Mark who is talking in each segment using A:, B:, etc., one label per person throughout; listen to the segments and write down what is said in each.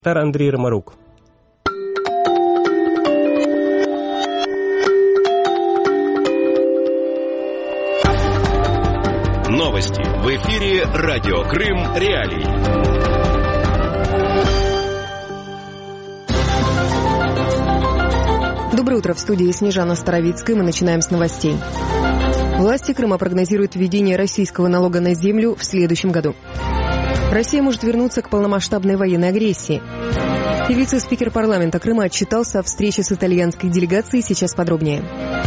A: Андрей Ромарук.
B: Новости в эфире Радио Крым Реалии.
C: Доброе утро, в студии Снежана Старовицкая. Мы начинаем с новостей. Власти Крыма прогнозируют введение российского налога на землю в следующем году. Россия может вернуться к полномасштабной военной агрессии. И вице-спикер парламента Крыма отчитался о встрече с итальянской делегацией. Сейчас подробнее.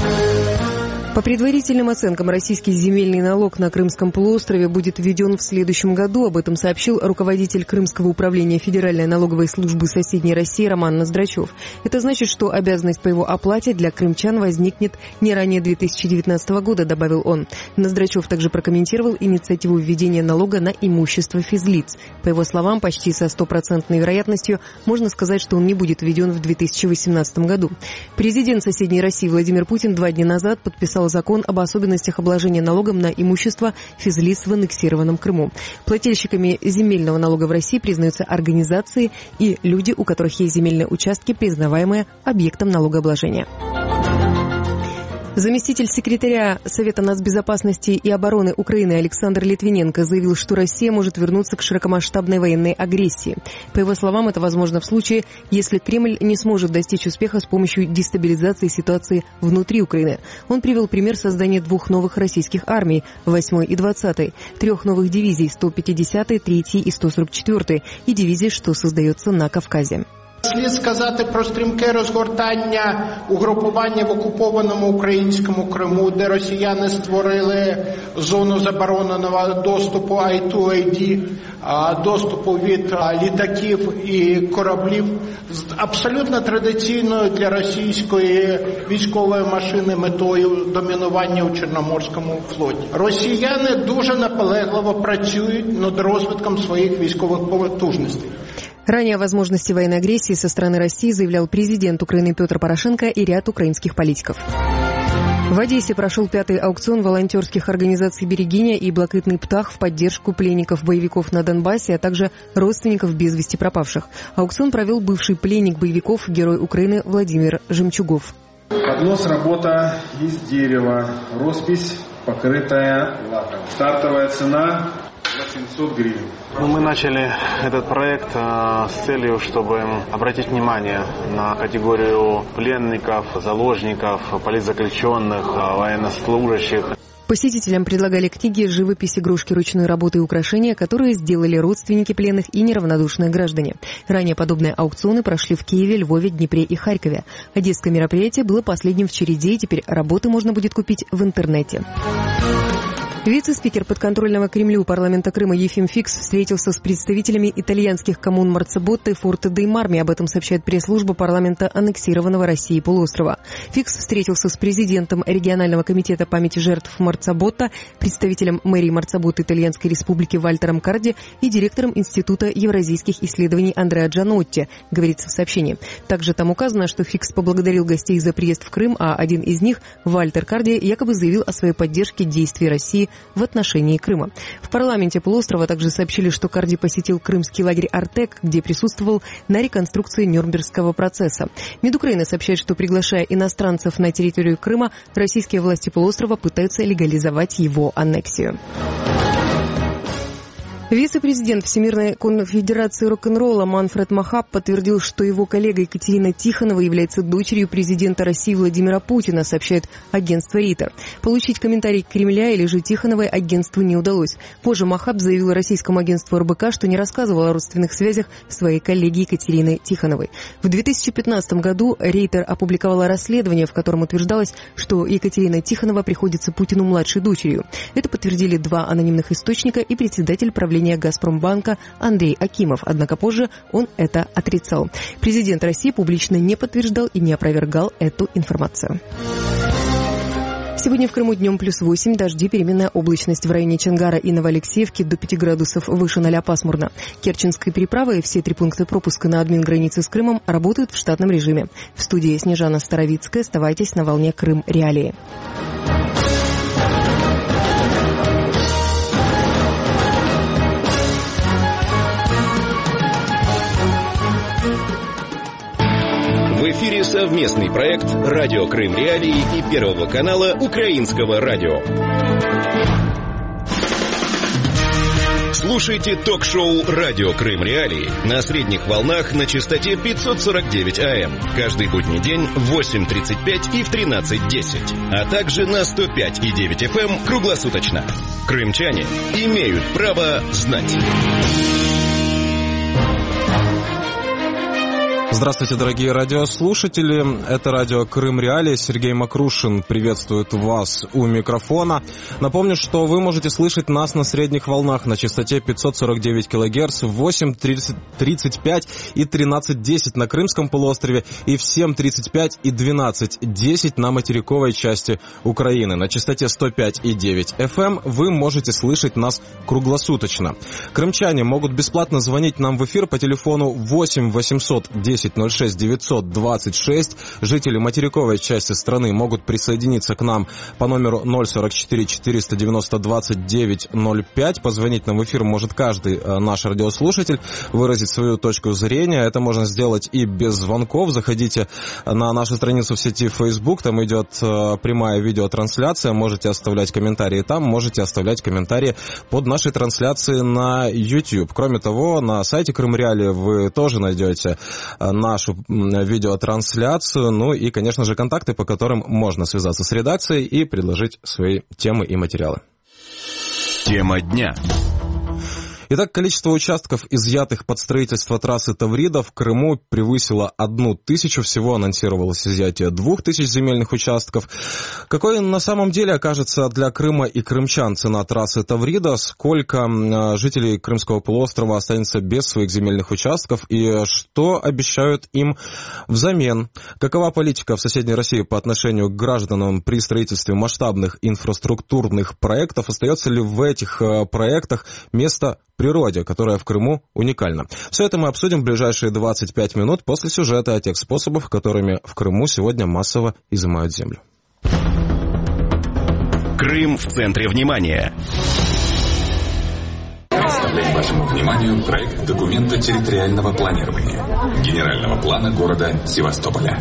C: По предварительным оценкам, российский земельный налог на Крымском полуострове будет введен в следующем году. Об этом сообщил руководитель Крымского управления Федеральной налоговой службы соседней России Роман Ноздрачев. Это значит, что обязанность по его оплате для крымчан возникнет не ранее 2019 года, добавил он. Ноздрачев также прокомментировал инициативу введения налога на имущество физлиц. По его словам, почти со 100% вероятностью можно сказать, что он не будет введен в 2018 году. Президент соседней России Владимир Путин 2 дня назад подписал закон об особенностях обложения налогом на имущество физлиц в аннексированном Крыму. Плательщиками земельного налога в России признаются организации и люди, у которых есть земельные участки, признаваемые объектом налогообложения. Заместитель секретаря Совета нацбезопасности и обороны Украины Александр Литвиненко заявил, что Россия может вернуться к широкомасштабной военной агрессии. По его словам, это возможно в случае, если Кремль не сможет достичь успеха с помощью дестабилизации ситуации внутри Украины. Он привел пример создания 2 новых российских армий, 8-й и 20-й, 3 новых дивизий, 150-й, 3-й и 144-й, и дивизии, что создается на Кавказе.
D: Слід сказати про стрімке розгортання угрупування в окупованому українському Криму, де росіяни створили зону забороненого доступу I2ID, доступу від літаків і кораблів з абсолютно традиційною для російської військової машини метою домінування у Чорноморському флоті. Росіяни дуже наполегливо працюють над розвитком своїх військових потужностей.
C: Ранее о возможности военной агрессии со стороны России заявлял президент Украины Петр Порошенко и ряд украинских политиков. В Одессе прошел 5-й аукцион волонтерских организаций «Берегиня» и «Блакитный птах» в поддержку пленников-боевиков на Донбассе, а также родственников без вести пропавших. Аукцион провел бывший пленник боевиков, герой Украины Владимир Жемчугов.
E: Поднос работа из дерева, роспись покрытая лаком. Стартовая цена 800 гривен.
F: Мы начали этот проект с целью, чтобы обратить внимание на категорию пленников, заложников, политзаключенных, военнослужащих.
C: Посетителям предлагали книги, живопись, игрушки ручной работы и украшения, которые сделали родственники пленных и неравнодушные граждане. Ранее подобные аукционы прошли в Киеве, Львове, Днепре и Харькове. Одесское мероприятие было последним в череде, и теперь работы можно будет купить в интернете. Вице-спикер подконтрольного Кремлю парламента Крыма Ефим Фикс встретился с представителями итальянских коммун Марцаботте и Форте-дей-Марми. Об этом сообщает пресс-служба парламента аннексированного Россией полуострова. Фикс встретился с президентом регионального комитета памяти жертв Марцаботта, представителем мэрии Марцаботте Итальянской республики Вальтером Карди и директором Института евразийских исследований Андреа Джанотти, говорится в сообщении. Также там указано, что Фикс поблагодарил гостей за приезд в Крым, а один из них, Вальтер Карди, якобы заявил о своей поддержке действий России в отношении Крыма. В парламенте полуострова также сообщили, что Карди посетил крымский лагерь «Артек», где присутствовал на реконструкции Нюрнбергского процесса. МИД Украины сообщает, что, приглашая иностранцев на территорию Крыма, российские власти полуострова пытаются легализовать его аннексию. Вице-президент Всемирной конфедерации рок-н-ролла Манфред Махаб подтвердил, что его коллега Екатерина Тихонова является дочерью президента России Владимира Путина, сообщает агентство РИТА. Получить комментарий Кремля или же Тихоновой агентству не удалось. Позже Махаб заявил российскому агентству РБК, что не рассказывал о родственных связях своей коллеги Екатерины Тихоновой. В 2015 году Рейтер опубликовала расследование, в котором утверждалось, что Екатерина Тихонова приходится Путину младшей дочерью. Это подтвердили 2 анонимных источника и председатель правления Газпромбанка Андрей Акимов, однако позже он это отрицал. Президент России публично не подтверждал и не опровергал эту информацию. Сегодня в Крыму днем +8, дожди, переменная облачность в районе Чонгара и Новоалексеевки до 5 градусов выше 0 пасмурно. Керченская переправа и все 3 пункта пропуска на админгранице с Крымом работают в штатном режиме. В студии Снежана Старовицкая. Оставайтесь на волне Крым Реалии.
B: эфире совместный проект «Радио Крым Реалии» и Первого канала Украинского радио. Слушайте ток-шоу «Радио Крым Реалии» на средних волнах на частоте 549 АМ. Каждый будний день в 8:35 и в 13:10. А также на 105,9 FM круглосуточно. Крымчане имеют право знать.
A: Здравствуйте, дорогие радиослушатели. Это радио Крым Реалии. Сергей Макрушин приветствует вас у микрофона. Напомню, что вы можете слышать нас на средних волнах на частоте 549 кГц в 8:35 и 13:10 на Крымском полуострове и в 7:35 и 12:10 на материковой части Украины. На частоте 105,9 FM вы можете слышать нас круглосуточно. Крымчане могут бесплатно звонить нам в эфир по телефону 8 800 10 06 926. Жители материковой части страны могут присоединиться к нам по номеру 044 490 29 05. Позвонить нам в эфир может каждый наш радиослушатель, выразить свою точку зрения. Это можно сделать и без звонков. Заходите на нашу страницу в сети Facebook, там идет прямая видеотрансляция. Можете оставлять комментарии там, можете оставлять комментарии под нашей трансляцией на YouTube. Кроме того, на сайте Крым Реалии вы тоже найдете нашу видеотрансляцию, ну и, конечно же, контакты, по которым можно связаться с редакцией и предложить свои темы и материалы.
B: Тема дня.
A: Итак, количество участков, изъятых под строительство трассы Таврида в Крыму, превысило 1000. Всего анонсировалось изъятие 2000 земельных участков. Какой на самом деле окажется для Крыма и крымчан цена трассы Таврида? Сколько жителей Крымского полуострова останется без своих земельных участков? И что обещают им взамен? Какова политика в соседней России по отношению к гражданам при строительстве масштабных инфраструктурных проектов? Остается ли в этих проектах место природе, которая в Крыму уникальна? Все это мы обсудим в ближайшие 25 минут после сюжета о тех способах, которыми в Крыму сегодня массово изымают землю.
B: Крым в центре внимания.
G: Представляем вашему вниманию проект документа территориального планирования Генерального плана города Севастополя.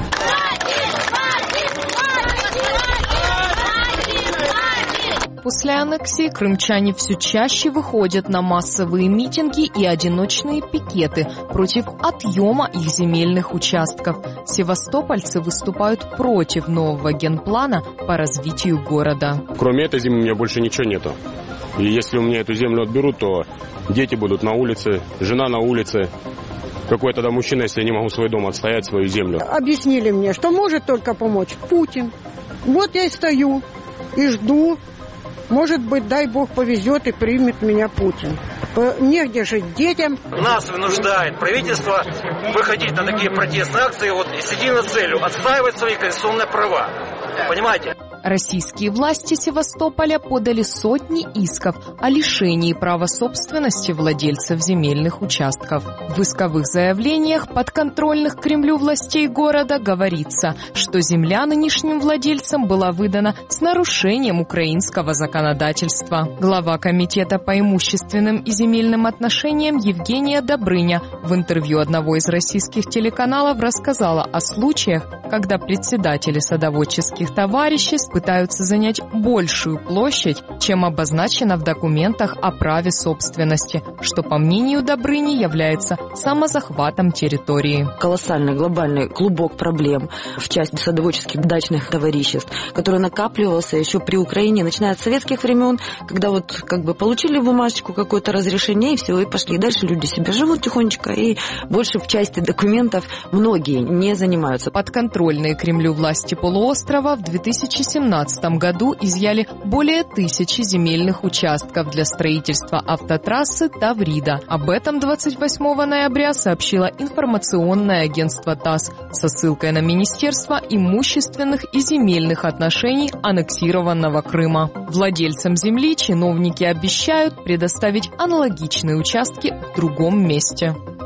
H: После аннексии крымчане все чаще выходят на массовые митинги и одиночные пикеты против отъема их земельных участков. Севастопольцы выступают против нового генплана по развитию города.
I: Кроме этой земли у меня больше ничего нету. И если у меня эту землю отберут, то дети будут на улице, жена на улице. Какой тогда мужчина, если я не могу свой дом отстоять, свою землю?
J: Объяснили мне, что может только помочь Путин. Вот я и стою и жду. Может быть, дай Бог повезет и примет меня Путин. Негде жить детям.
K: Нас вынуждает правительство выходить на такие протестные акции с единой целью – отстаивать свои конституционные права. Понимаете?
H: Российские власти Севастополя подали сотни исков о лишении права собственности владельцев земельных участков. В исковых заявлениях подконтрольных Кремлю властей города говорится, что земля нынешним владельцам была выдана с нарушением украинского законодательства. Глава комитета по имущественным и земельным отношениям Евгения Добрыня в интервью одного из российских телеканалов рассказала о случаях, когда председатели садоводческих товариществ пытаются занять большую площадь, чем обозначено в документах о праве собственности, что, по мнению Добрыни, является самозахватом территории.
L: Колоссальный глобальный клубок проблем в части садоводческих дачных товариществ, который накапливался еще при Украине, начиная с советских времен, когда получили бумажечку, какое-то разрешение, и все, и пошли. Дальше люди себе живут тихонечко, и больше в части документов многие не занимаются.
H: Подконтрольные Кремлю власти полуострова в 2017 году изъяли более 1000 земельных участков для строительства автотрассы Таврида. Об этом 28 ноября сообщило информационное агентство ТАСС со ссылкой на Министерство имущественных и земельных отношений аннексированного Крыма. Владельцам земли чиновники обещают предоставить аналогичные участки в другом месте.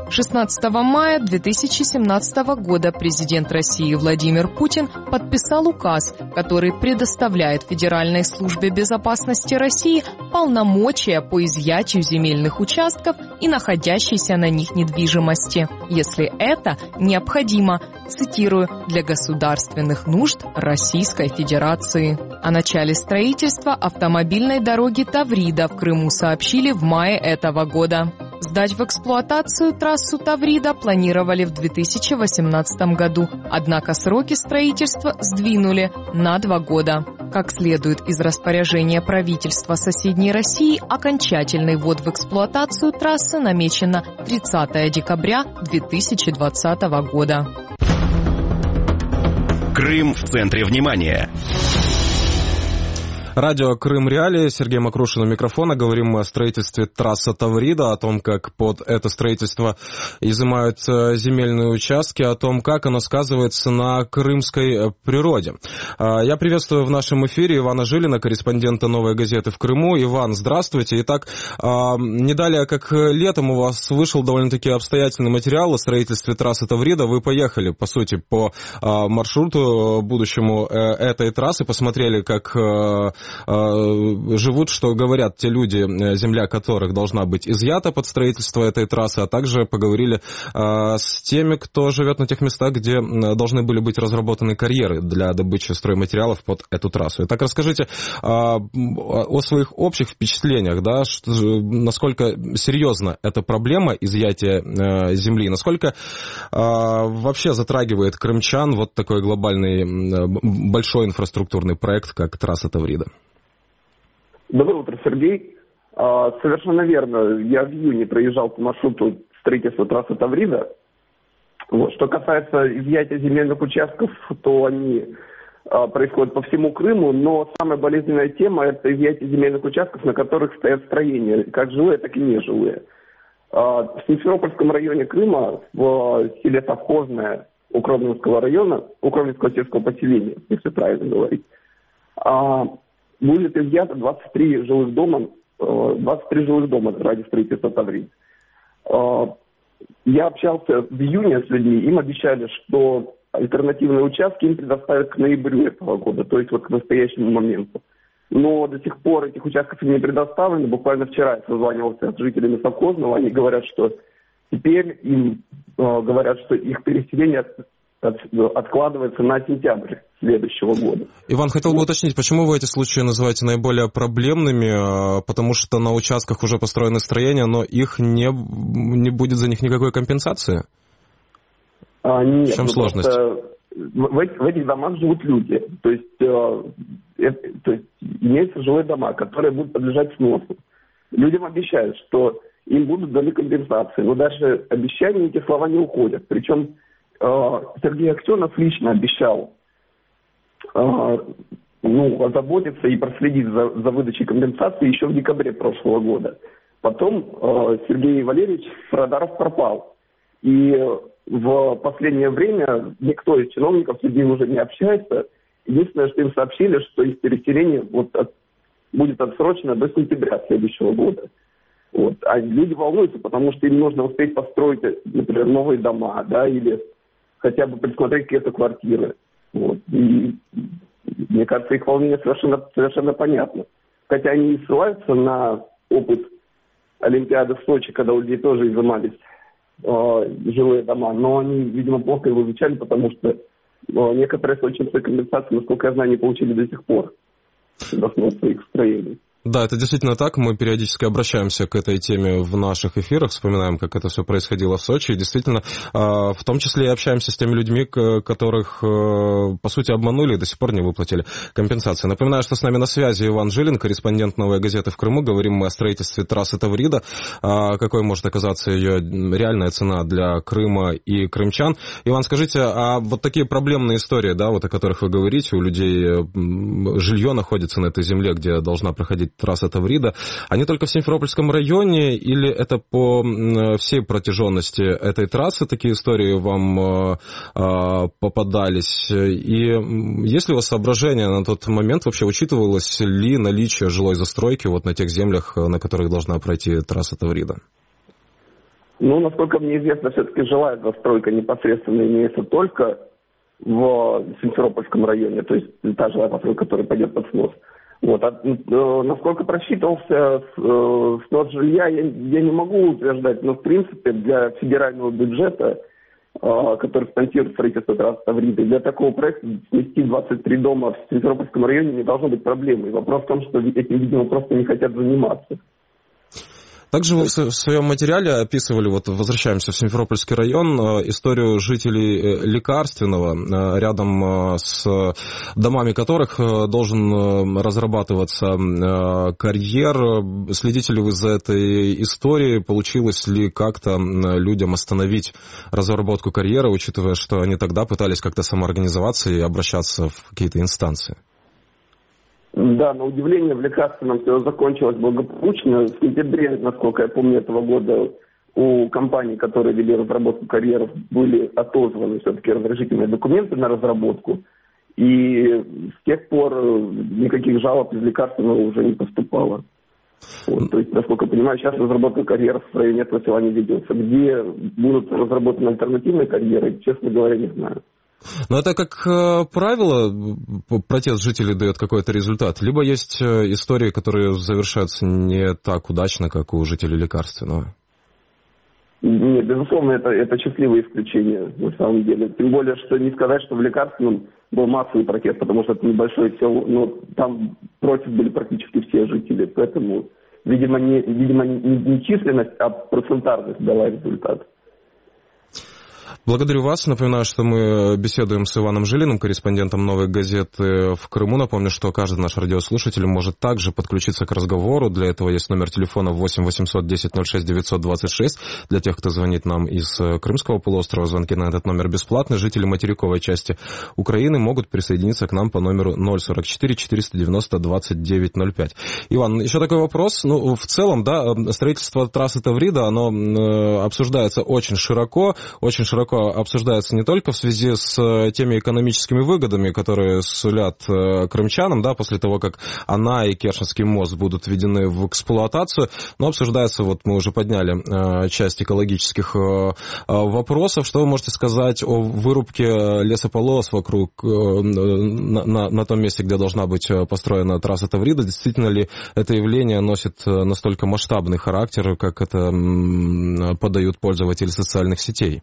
H: 16 мая 2017 года президент России Владимир Путин подписал указ, который предоставляет Федеральной службе безопасности России полномочия по изъятию земельных участков и находящейся на них недвижимости, если это необходимо, цитирую, для государственных нужд Российской Федерации. О начале строительства автомобильной дороги Таврида в Крыму сообщили в мае этого года. Сдать в эксплуатацию трассу Таврида планировали в 2018 году, однако сроки строительства сдвинули на 2 года. Как следует из распоряжения правительства соседней России, окончательный ввод в эксплуатацию трассы намечен на 30 декабря 2020 года.
B: Крым в центре внимания.
A: Радио «Крым Реалии», Сергей Макрушин у микрофона. Говорим мы о строительстве трассы Таврида, о том, как под это строительство изымают земельные участки, о том, как оно сказывается на крымской природе. Я приветствую в нашем эфире Ивана Жилина, корреспондента «Новой газеты» в Крыму. Иван, здравствуйте. Итак, не далее, как летом у вас вышел довольно-таки обстоятельный материал о строительстве трассы Таврида. Вы поехали, по сути, по маршруту будущему этой трассы, посмотрели, как живут, что говорят те люди, земля которых должна быть изъята под строительство этой трассы, а также поговорили с теми, кто живет на тех местах, где должны были быть разработаны карьеры для добычи стройматериалов под эту трассу. Итак, расскажите о своих общих впечатлениях, да, насколько серьезна эта проблема изъятия земли, насколько вообще затрагивает крымчан вот такой глобальный большой инфраструктурный проект, как трасса Таврида.
M: Доброе утро, Сергей. Совершенно верно. Я в июне проезжал по маршруту строительства трассы Таврида. Вот. Что касается изъятия земельных участков, то они происходят по всему Крыму, но самая болезненная тема – это изъятие земельных участков, на которых стоят строения, как жилые, так и нежилые. В Симферопольском районе Крыма, в селе Совхозное Укровнинского района, Укровнинского сельского поселения, если правильно говорить, будет изъято 23 жилых дома ради строительства Таврида. Я общался в июне с людьми, им обещали, что альтернативные участки им предоставят к ноябрю этого года, то есть вот к настоящему моменту. Но до сих пор этих участков им не предоставлено. Буквально вчера я созванивался с жителями Совхозного, они говорят, что теперь им говорят, что их переселение откладывается на сентябрь следующего года.
A: Иван, хотел бы уточнить, почему вы эти случаи называете наиболее проблемными? Потому что на участках уже построены строения, но их не будет за них никакой компенсации?
M: Нет.
A: В чем сложность?
M: В этих домах живут люди. То есть имеются жилые дома, которые будут подлежать сносу. Людям обещают, что им будут даны компенсации. Но даже обещания, эти слова не уходят. Причем Сергей Аксенов лично обещал озаботиться и проследить за выдачей компенсации еще в декабре прошлого года. Потом Сергей Валерьевич с радаров пропал. И в последнее время никто из чиновников с людьми уже не общается. Единственное, что им сообщили, что их переселение будет отсрочено до сентября следующего года. Вот. А люди волнуются, потому что им нужно успеть построить, например, новые дома, да, или хотя бы присмотреть какие-то квартиры. Вот. И мне кажется, их волнение совершенно понятно. Хотя они и ссылаются на опыт Олимпиады в Сочи, когда у людей тоже изымались жилые дома, но они, видимо, плохо его изучали, потому что некоторые сочинцы компенсации, насколько я знаю, не получили до сих пор до сноса их строений.
A: Да, это действительно так. Мы периодически обращаемся к этой теме в наших эфирах, вспоминаем, как это все происходило в Сочи. И действительно, в том числе и общаемся с теми людьми, которых, по сути, обманули и до сих пор не выплатили компенсации. Напоминаю, что с нами на связи Иван Жилин, корреспондент «Новой газеты» в Крыму. Говорим мы о строительстве трассы Таврида. Какой может оказаться ее реальная цена для Крыма и крымчан. Иван, скажите, а вот такие проблемные истории, да, вот о которых вы говорите, у людей жилье находится на этой земле, где должна проходить трасса Таврида, они только в Симферопольском районе или это по всей протяженности этой трассы такие истории вам попадались? И есть ли у вас соображения на тот момент, вообще учитывалось ли наличие жилой застройки вот на тех землях, на которых должна пройти трасса Таврида?
M: Ну, насколько мне известно, все-таки жилая застройка непосредственно имеется только в Симферопольском районе, то есть та жилая постройка, которая пойдет под снос. Вот. Насколько просчитывался снос жилья, я не могу утверждать, но в принципе для федерального бюджета, который спонсирует строительство трассы Тавриды, для такого проекта снести 23 дома в Симферопольском районе не должно быть проблемой. Вопрос в том, что этим, видимо, просто не хотят заниматься.
A: Также вы в своем материале описывали, вот возвращаемся в Симферопольский район, историю жителей Лекарственного, рядом с домами которых должен разрабатываться карьер. Следите ли вы за этой историей? Получилось ли как-то людям остановить разработку карьеры, учитывая, что они тогда пытались как-то самоорганизоваться и обращаться в какие-то инстанции?
M: Да, на удивление в Лекарственном все закончилось благополучно. В сентябре, насколько я помню, этого года у компаний, которые вели разработку карьеров, были отозваны все-таки разрешительные документы на разработку. И с тех пор никаких жалоб из Лекарственного уже не поступало. Вот, то есть, насколько я понимаю, сейчас разработка карьеров в районе этого села не ведется. Где будут разработаны альтернативные карьеры, честно говоря, не знаю.
A: Но это, как правило, протест жителей дает какой-то результат. Либо есть истории, которые завершаются не так удачно, как у жителей Лекарственного.
M: Нет, безусловно, это счастливое исключение, на самом деле. Тем более, что не сказать, что в Лекарственном был массовый протест, потому что это небольшое село, но там против были практически все жители. Поэтому, видимо, не численность, а процентарность дала результат.
A: Благодарю вас. Напоминаю, что мы беседуем с Иваном Жилиным, корреспондентом «Новой газеты» в Крыму. Напомню, что каждый наш радиослушатель может также подключиться к разговору. Для этого есть номер телефона 8 800 10 06 926. Для тех, кто звонит нам из Крымского полуострова, звонки на этот номер бесплатны. Жители материковой части Украины могут присоединиться к нам по номеру 044 490 2905. Иван, еще такой вопрос. Ну, в целом, да, строительство трассы Таврида, оно обсуждается очень широко обсуждается не только в связи с теми экономическими выгодами, которые сулят крымчанам, да, после того, как она и Керченский мост будут введены в эксплуатацию, но обсуждается, вот мы уже подняли часть экологических вопросов. Что вы можете сказать о вырубке лесополос вокруг, на том месте, где должна быть построена трасса Таврида? Действительно ли это явление носит настолько масштабный характер, как это подают пользователи социальных сетей?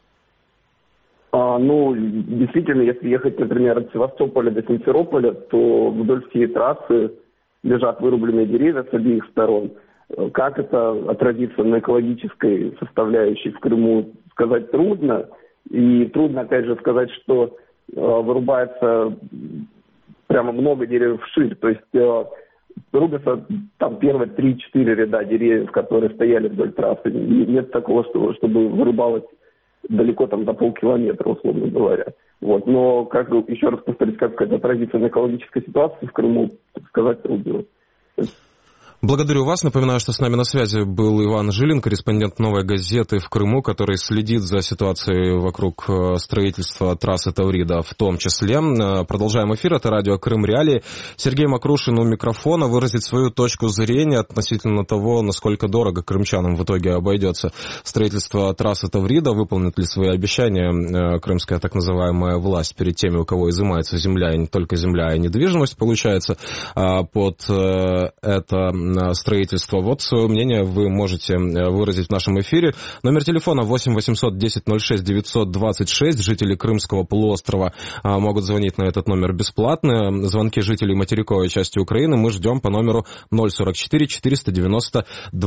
M: Ну, действительно, если ехать, например, от Севастополя до Симферополя, то вдоль всей трассы лежат вырубленные деревья с обеих сторон. Как это отразится на экологической составляющей в Крыму, сказать трудно. И трудно, опять же, сказать, что вырубается прямо много деревьев вширь. То есть рубятся там первые 3-4 ряда деревьев, которые стояли вдоль трассы. Нет такого, чтобы вырубалось далеко там за полкилометра, условно говоря. Вот. Но, как бы, еще раз повторюсь, как это отразится на экологической ситуации в Крыму, сказать трудно.
A: Благодарю вас. Напоминаю, что с нами на связи был Иван Жилин, корреспондент «Новой газеты» в Крыму, который следит за ситуацией вокруг строительства трассы Таврида в том числе. Продолжаем эфир. Это радио «Крым Реалии». Сергей Макрушин у микрофона выразит свою точку зрения относительно того, насколько дорого крымчанам в итоге обойдется строительство трассы Таврида. Выполнит ли свои обещания крымская так называемая власть перед теми, у кого изымается земля, и не только земля, а и недвижимость, получается, под это строительства. Вот свое мнение вы можете выразить в нашем эфире. Номер телефона 8 800 10 06 926. Жители Крымского полуострова могут звонить на этот номер бесплатно. Звонки жителей материковой части Украины мы ждем по номеру 044 490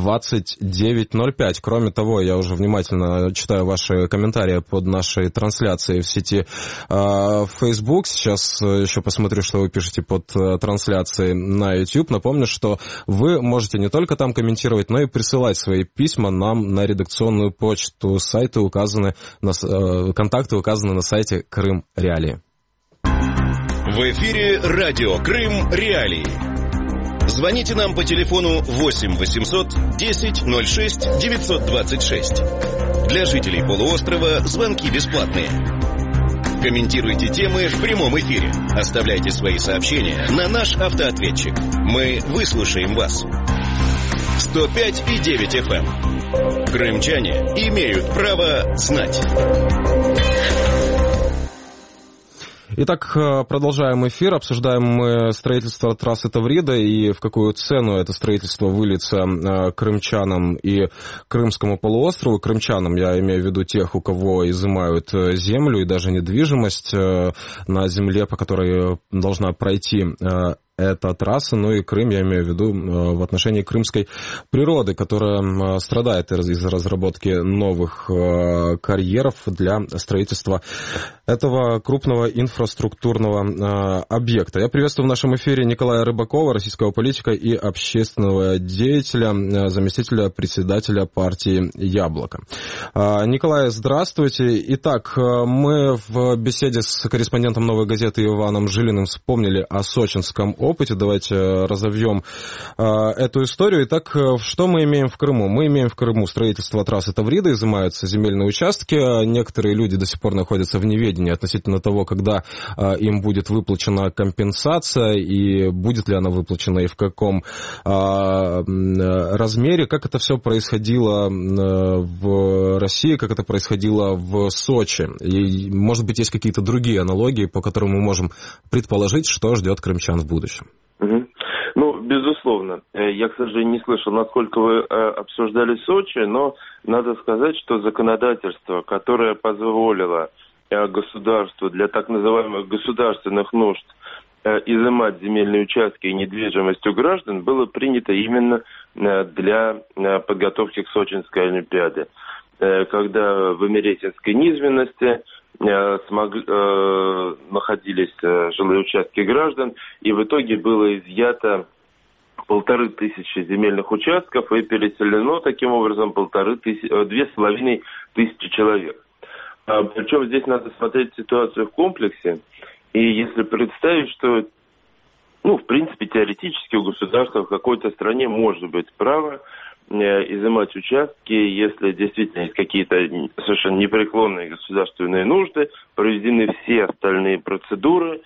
A: 2905. Кроме того, я уже внимательно читаю ваши комментарии под нашей трансляцией в сети Facebook. Сейчас еще посмотрю, что вы пишете под трансляцией на YouTube. Напомню, что вы можете не только там комментировать, но и присылать свои письма нам на редакционную почту. Контакты указаны на сайте Крым Реалии.
B: В эфире радио Крым Реалии. Звоните нам по телефону 8 800 10 06 926. Для жителей полуострова звонки бесплатные. Комментируйте темы в прямом эфире. Оставляйте свои сообщения на наш автоответчик. Мы выслушаем вас. 105,9 FM. Крымчане имеют право знать.
A: Итак, продолжаем эфир. Обсуждаем мы строительство трассы Таврида и в какую цену это строительство выльется крымчанам и Крымскому полуострову. Крымчанам я имею в виду тех, у кого изымают землю и даже недвижимость на земле, по которой должна пройти эта трасса, ну и Крым, я имею в виду в отношении крымской природы, которая страдает из-за разработки новых карьеров для строительства этого крупного инфраструктурного объекта. Я приветствую в нашем эфире Николая Рыбакова, российского политика и общественного деятеля, заместителя председателя партии «Яблоко». Николай, здравствуйте. Итак, мы в беседе с корреспондентом «Новой газеты» Иваном Жилиным вспомнили о сочинском опыте. Давайте разовьем эту историю. Итак, что мы имеем в Крыму? Мы имеем в Крыму строительство трассы Таврида, изымаются земельные участки. Некоторые люди до сих пор находятся в неведении относительно того, когда им будет выплачена компенсация и будет ли она выплачена и в каком размере. Как это все происходило в России, как это происходило в Сочи. И, может быть, есть какие-то другие аналогии, по которым мы можем предположить, что ждет крымчан в будущем.
N: Ну, безусловно. Я, к сожалению, не слышал, насколько вы обсуждали Сочи, но надо сказать, что законодательство, которое позволило государству для так называемых государственных нужд изымать земельные участки и недвижимость у граждан, было принято именно для подготовки к Сочинской Олимпиаде. Когда в Эмеретинской низменности находились жилые участки граждан, и в итоге было изъято 1500 земельных участков и переселено таким образом 2500 человек. Причем здесь надо смотреть ситуацию в комплексе, и если представить, что, в принципе, теоретически у государства в какой-то стране может быть право изымать участки, если действительно есть какие-то совершенно непреклонные государственные нужды, проведены все остальные процедуры,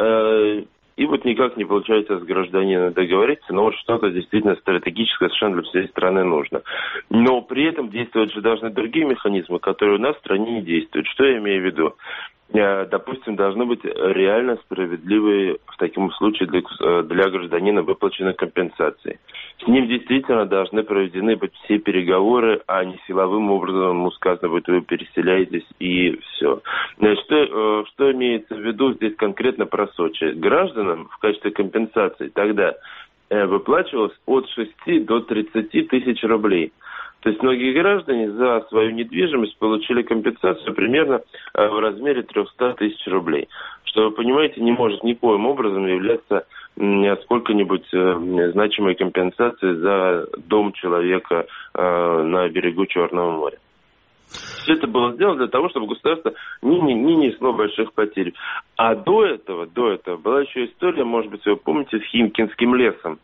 N: и вот никак не получается с гражданином договориться, но вот что-то действительно стратегическое совершенно для всей страны нужно. Но при этом действовать же должны другие механизмы, которые у нас в стране не действуют. Что я имею в виду? Допустим, должны быть реально справедливые в таком случае для гражданина выплачены компенсации. С ним действительно должны проведены быть все переговоры, а не силовым образом ему сказано будет, вы переселяетесь и все. Значит, что имеется в виду здесь конкретно про Сочи? Гражданам в качестве компенсации тогда выплачивалось от 6 до 30 тысяч рублей. То есть многие граждане за свою недвижимость получили компенсацию примерно в размере 300 тысяч рублей. Что, вы понимаете, не может никоим образом являться сколько-нибудь значимой компенсацией за дом человека на берегу Черного моря. Все это было сделано для того, чтобы государство не несло больших потерь. А до этого была еще история, может быть, вы помните, с Химкинским лесом.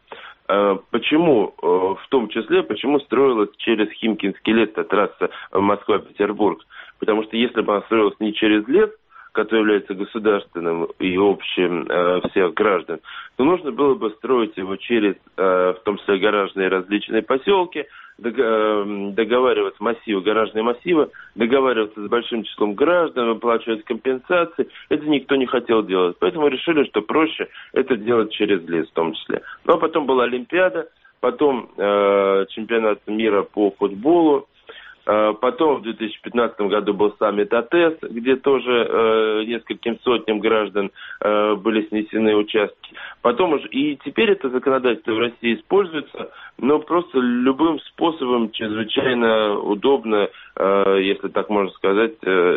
N: Почему, в том числе, почему строилась через Химкинский лес эта трасса Москва-Петербург? Потому что если бы она строилась не через лес, который является государственным и общим всех граждан, то нужно было бы строить его через, в том числе, гаражные различные поселки, договаривать гаражные массивы, договариваться с большим числом граждан, выплачивать компенсации. Это никто не хотел делать. Поэтому решили, что проще это делать через лес в том числе. Ну а потом была Олимпиада, потом чемпионат мира по футболу. Потом в 2015 году был саммит АТЭС, где тоже нескольким сотням граждан были снесены участки. Потом уже и теперь это законодательство в России используется, но просто любым способом чрезвычайно удобно, если так можно сказать.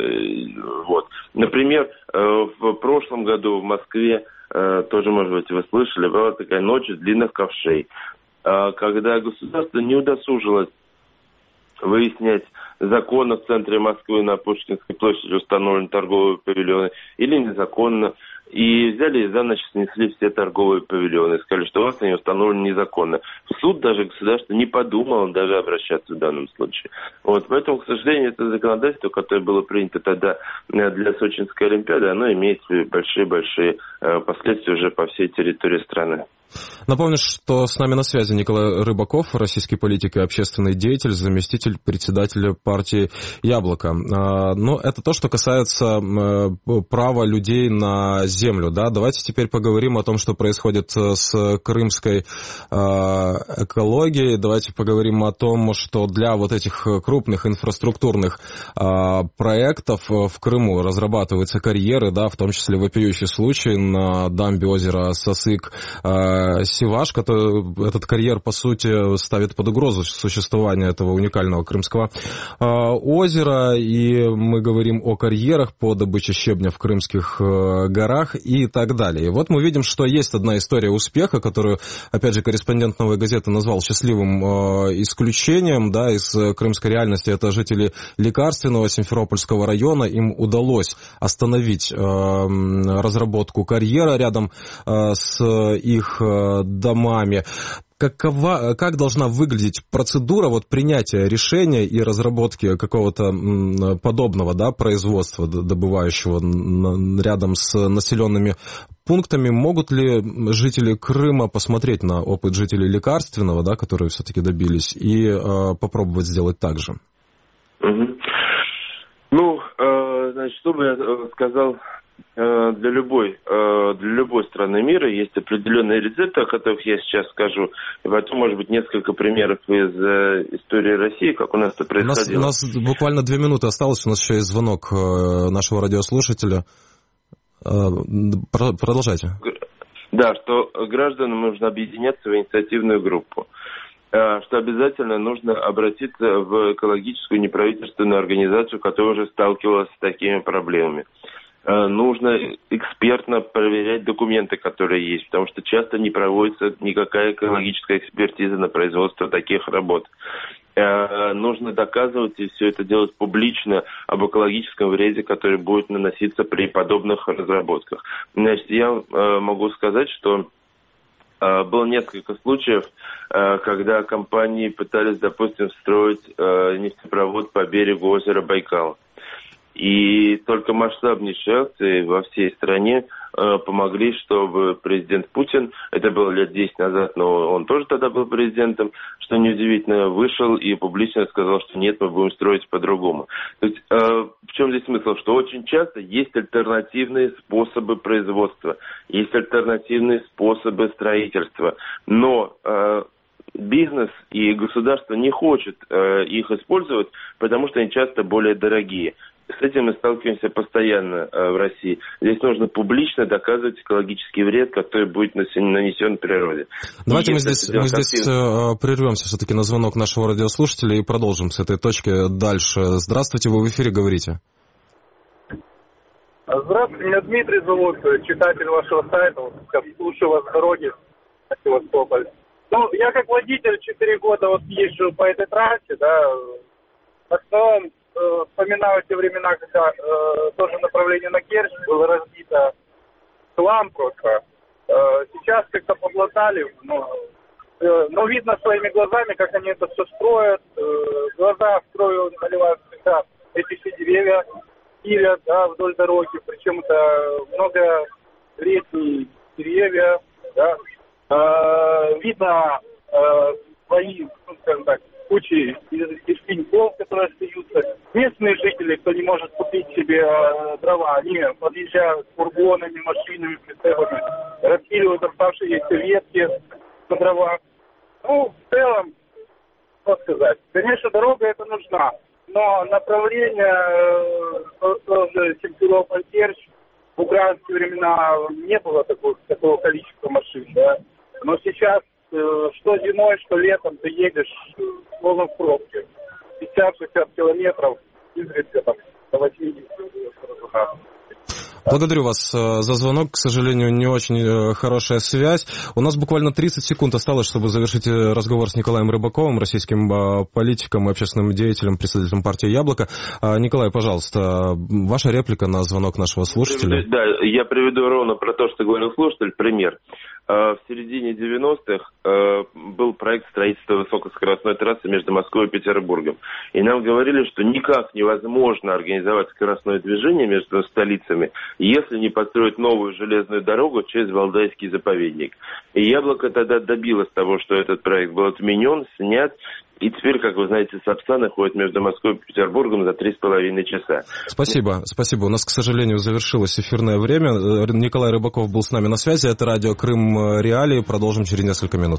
N: Вот. Например, в прошлом году в Москве, тоже, может быть, вы слышали, была такая ночь длинных ковшей, когда государство не удосужилось выяснять, законно в центре Москвы на Пушкинской площади установлены торговые павильоны или незаконно. И взяли и за ночь снесли все торговые павильоны. Сказали, что у вас они установлены незаконно. В суд даже государство не подумало даже обращаться в данном случае. Вот. Поэтому, к сожалению, это законодательство, которое было принято тогда для Сочинской Олимпиады, оно имеет большие-большие последствия уже по всей территории страны.
A: Напомню, что с нами на связи Николай Рыбаков, российский политик и общественный деятель, заместитель председателя партии «Яблоко». Но это то, что касается права людей на землю. Да? Давайте теперь поговорим о том, что происходит с крымской экологией. Давайте поговорим о том, что для вот этих крупных инфраструктурных проектов в Крыму разрабатываются карьеры, да, в том числе вопиющий случай на дамбе озера Сиваш, этот карьер, по сути, ставит под угрозу существование этого уникального крымского озера, и мы говорим о карьерах по добыче щебня в крымских горах и так далее. И вот мы видим, что есть одна история успеха, которую, опять же, корреспондент «Новой газеты» назвал счастливым исключением, да, из крымской реальности. Это жители Лекарственного Симферопольского района. Им удалось остановить разработку карьера рядом с их домами. Как должна выглядеть процедура вот принятия решения и разработки какого-то подобного, да, производства, добывающего рядом с населенными пунктами? Могут ли жители Крыма посмотреть на опыт жителей Лекарственного, да, которые все-таки добились, и попробовать сделать так же?
N: Ну, значит, что бы я сказал... Для любой страны мира есть определенные рецепты, о которых я сейчас скажу, и потом, может быть, несколько примеров из истории России, как у нас это происходило.
A: У нас буквально 2 минуты осталось, у нас еще есть звонок нашего радиослушателя. Продолжайте.
N: Да, что гражданам нужно объединяться в инициативную группу, что обязательно нужно обратиться в экологическую неправительственную организацию, которая уже сталкивалась с такими проблемами. Нужно экспертно проверять документы, которые есть, потому что часто не проводится никакая экологическая экспертиза на производство таких работ. Нужно доказывать и все это делать публично об экологическом вреде, который будет наноситься при подобных разработках. Значит, я могу сказать, что было несколько случаев, когда компании пытались, допустим, строить нефтепровод по берегу озера Байкал. И только масштабнейшие акции во всей стране помогли, чтобы президент Путин, это было лет 10 назад, но он тоже тогда был президентом, что неудивительно, вышел и публично сказал, что нет, мы будем строить по-другому. То есть в чем здесь смысл? Что очень часто есть альтернативные способы производства, есть альтернативные способы строительства, но бизнес и государство не хочет их использовать, потому что они часто более дорогие. С этим мы сталкиваемся постоянно в России. Здесь нужно публично доказывать экологический вред, который будет нанесен природе.
A: Давайте мы здесь прервемся все-таки на звонок нашего радиослушателя и продолжим с этой точки дальше. Здравствуйте, вы в эфире, говорите.
O: Здравствуйте, меня Дмитрий зовут, читатель вашего сайта, слушаю вас в дороге в Севастополь. Ну, я как водитель 4 года вот езжу по этой трассе, да, в основном вспоминаю те времена, когда тоже направление на Керчь было разбито, хлам просто. Сейчас как-то подлатали, но видно своими глазами, как они это все строят. Глаза в кровью наливают всегда эти все деревья, пилят, да, вдоль дороги, причем это многолетние деревья, да. Видно свои, скажем так, кучи из пеньков, которые остаются. Местные жители, кто не может купить себе дрова, они подъезжают с фургонами, машинами, прицепами, распиливают оставшиеся ветки на дрова. Ну, в целом, что сказать, конечно, дорога это нужна, но направление тоже Симферополь-Керчь в украинские времена не было такого количества машин, да. Но сейчас что зимой, что летом ты едешь словно в пробке. 50-60 километров, изредка там до 80.
A: Благодарю вас за звонок. К сожалению, не очень хорошая связь. У нас буквально 30 секунд осталось, чтобы завершить разговор с Николаем Рыбаковым, российским политиком и общественным деятелем, председателем партии «Яблоко». Николай, пожалуйста, ваша реплика на звонок нашего слушателя.
N: Да, я приведу ровно про то, что говорил слушатель, пример. в середине 90-х был проект строительства высокоскоростной трассы между Москвой и Петербургом. И нам говорили, что никак невозможно организовать скоростное движение между столицами, если не построить новую железную дорогу через Валдайский заповедник. И «Яблоко» тогда добилось того, что этот проект был отменен, снят. И теперь, как вы знаете, Сапсаны ходят между Москвой и Петербургом за 3,5 часа.
A: Спасибо. У нас, к сожалению, завершилось эфирное время. Николай Рыбаков был с нами на связи. Это радио Крым Реалии. Продолжим через несколько минут.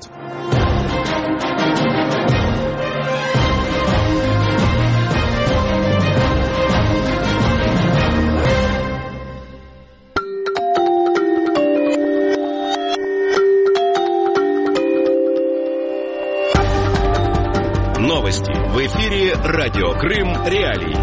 B: Новости. В эфире радио Крым Реалии.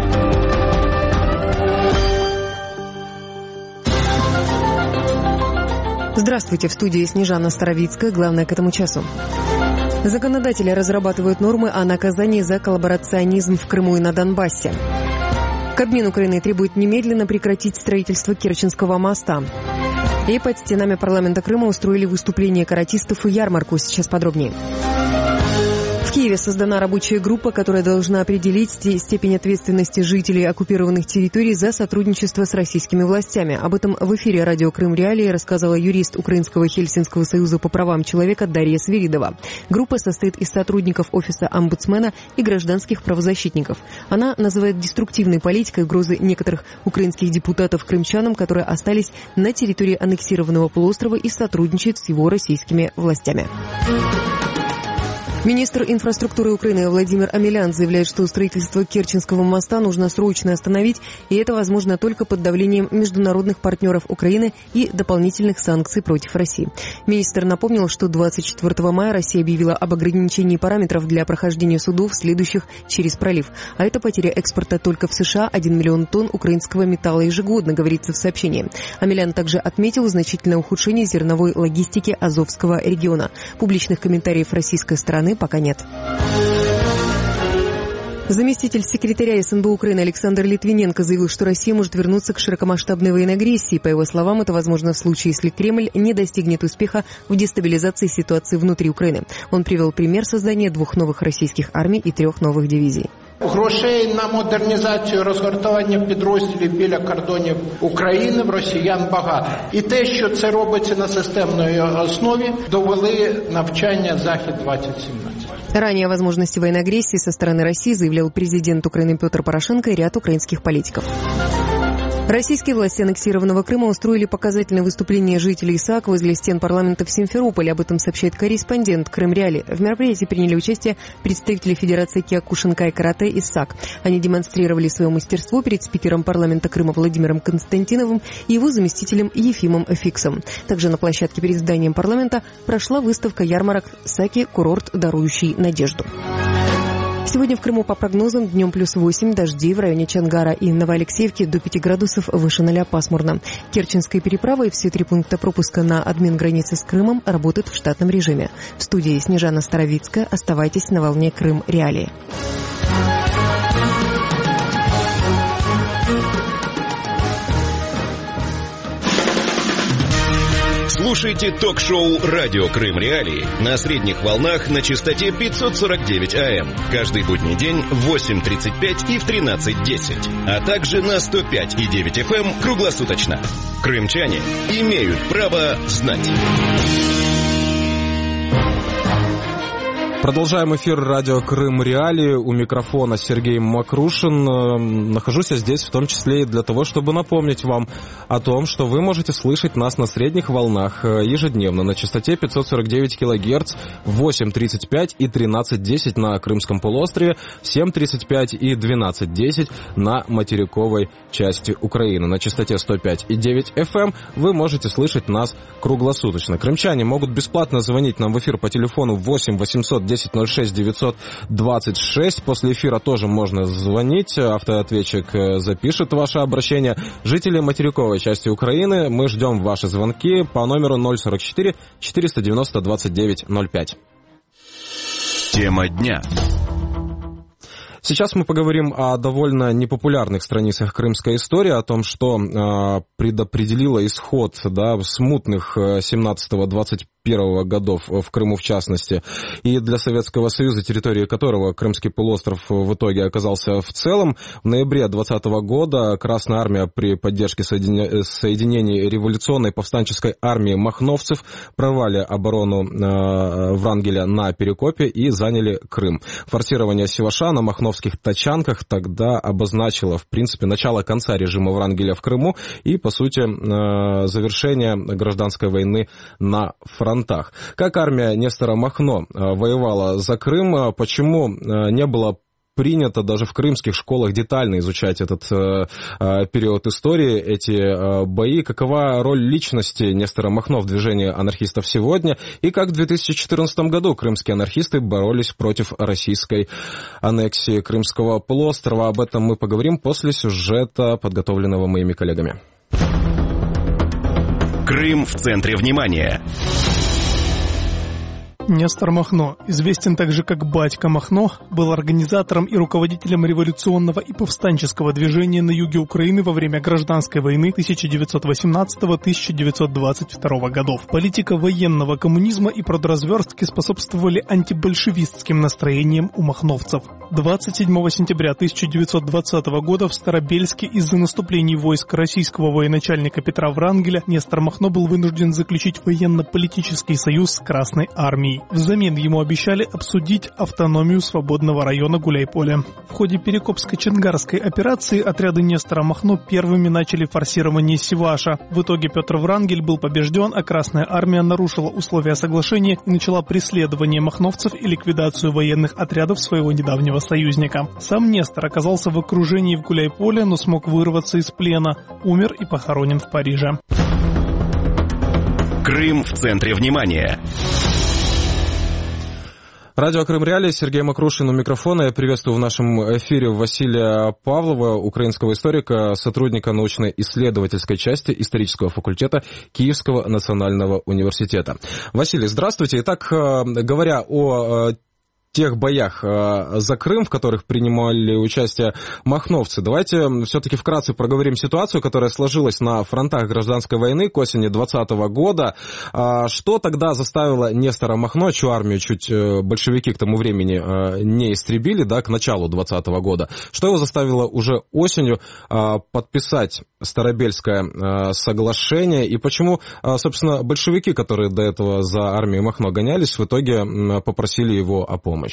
C: Здравствуйте, в студии Снежана Старовицкая. Главное к этому часу. Законодатели разрабатывают нормы о наказании за коллаборационизм в Крыму и на Донбассе. Кабмин Украины требует немедленно прекратить строительство Керченского моста. И под стенами парламента Крыма устроили выступление каратистов и ярмарку. Сейчас подробнее. В Киеве создана рабочая группа, которая должна определить степень ответственности жителей оккупированных территорий за сотрудничество с российскими властями. Об этом в эфире радио Крым Реалии рассказала юрист Украинского Хельсинского союза по правам человека Дарья Свиридова. Группа состоит из сотрудников офиса омбудсмена и гражданских правозащитников. Она называет деструктивной политикой угрозы некоторых украинских депутатов крымчанам, которые остались на территории аннексированного полуострова и сотрудничают с его российскими властями. Министр инфраструктуры Украины Владимир Омелян заявляет, что строительство Керченского моста нужно срочно остановить, и это возможно только под давлением международных партнеров Украины и дополнительных санкций против России. Министр напомнил, что 24 мая Россия объявила об ограничении параметров для прохождения судов, следующих через пролив. А это потеря экспорта только в США 1 миллион тонн украинского металла ежегодно, говорится в сообщении. Омелян также отметил значительное ухудшение зерновой логистики Азовского региона. Публичных комментариев российской стороны пока нет. Заместитель секретаря СНБ Украины Александр Литвиненко заявил, что Россия может вернуться к широкомасштабной военной агрессии. По его словам, это возможно в случае, если Кремль не достигнет успеха в дестабилизации ситуации внутри Украины. Он привел пример создания 2 новых российских армий и 3 новых дивизий.
D: Грошей на модернізацію, розгортування підрозділів біля кордонів України в росіян багато. І те, що це робиться на системній основі, довели навчання «Захід-2017».
C: Ранее о возможности военной агрессии со стороны России заявлял президент Украины Петр Порошенко и ряд украинских политиков. Российские власти аннексированного Крыма устроили показательное выступление жителей САК возле стен парламента в Симферополе. Об этом сообщает корреспондент Крым Реалии. В мероприятии приняли участие представители Федерации Киокушинкай карате и САК. Они демонстрировали свое мастерство перед спикером парламента Крыма Владимиром Константиновым и его заместителем Ефимом Фиксом. Также на площадке перед зданием парламента прошла выставка ярмарок «Саки. Курорт, дарующий надежду». Сегодня в Крыму по прогнозам днем +8, дожди в районе Чангара и Новоалексеевки до 5 градусов выше 0 пасмурно. Керченская переправа и все 3 пункта пропуска на админ границы с Крымом работают в штатном режиме. В студии Снежана Старовицкая. Оставайтесь на волне Крым Реалии.
B: Слушайте ток-шоу «Радио Крым Реалии» на средних волнах на частоте 549 АМ. Каждый будний день в 8:35 и в 13:10. А также на 105,9 FM круглосуточно. Крымчане имеют право знать.
A: Продолжаем эфир радио Крым Реалии. У микрофона Сергей Макрушин. Нахожусь я здесь в том числе и для того, чтобы напомнить вам о том, что вы можете слышать нас на средних волнах ежедневно на частоте 549 кГц в 8:35 и 13:10 на Крымском полуострове, в 7:35 и 12:10 на материковой части Украины. На частоте 105,9 FM вы можете слышать нас круглосуточно. Крымчане могут бесплатно звонить нам в эфир по телефону 8 800 10 06 926. После эфира тоже можно звонить. Автоответчик запишет ваше обращение. Жители материковой части Украины, мы ждем ваши звонки по номеру 044 490 29 05.
B: Тема дня.
A: Сейчас мы поговорим о довольно непопулярных страницах крымской истории, о том, что предопределило исход смутных 17-21 годов в Крыму в частности, и для Советского Союза, территории которого Крымский полуостров в итоге оказался в целом. В ноябре 2020 года Красная Армия при поддержке соединений революционной повстанческой армии махновцев прорвали оборону Врангеля на Перекопе и заняли Крым. Форсирование Севаша на махновских тачанках тогда обозначило, в принципе, начало конца режима Врангеля в Крыму и, по сути, завершение гражданской войны на фронтах. Как армия Нестора Махно воевала за Крым, почему не было принято даже в крымских школах детально изучать этот период истории, эти бои, какова роль личности Нестора Махно в движении анархистов сегодня, и как в 2014 году крымские анархисты боролись против российской аннексии Крымского полуострова. Об этом мы поговорим после сюжета, подготовленного моими коллегами.
B: Крым в центре внимания.
P: Нестор Махно, известен также как Батька Махно, был организатором и руководителем революционного и повстанческого движения на юге Украины во время гражданской войны 1918-1922 годов. Политика военного коммунизма и продразверстки способствовали антибольшевистским настроениям у махновцев. 27 сентября 1920 года в Старобельске из-за наступлений войск российского военачальника Петра Врангеля Нестор Махно был вынужден заключить военно-политический союз с Красной армией. Взамен ему обещали обсудить автономию свободного района Гуляйполя. В ходе Перекопско-Чонгарской операции отряды Нестора Махно первыми начали форсирование Севаша. В итоге Петр Врангель был побежден, а Красная армия нарушила условия соглашения и начала преследование махновцев и ликвидацию военных отрядов своего недавнего союзника. Сам Нестор оказался в окружении в Гуляйполе, но смог вырваться из плена. Умер и похоронен в Париже.
B: Крым в центре внимания.
A: Радио Крым Реалии, Сергей Макрушин у микрофона. Я приветствую в нашем эфире Василия Павлова, украинского историка, сотрудника научно-исследовательской части исторического факультета Киевского национального университета. Василий, здравствуйте. Итак, говоря о тех боях за Крым, в которых принимали участие махновцы, давайте все-таки вкратце проговорим ситуацию, которая сложилась на фронтах гражданской войны к осени 2020 года. Что тогда заставило Нестора Махно, чью армию чуть большевики к тому времени не истребили, к началу 2020 года, что его заставило уже осенью подписать Старобельское соглашение, и почему, собственно, большевики, которые до этого за армией Махно гонялись, в итоге попросили его о помощи?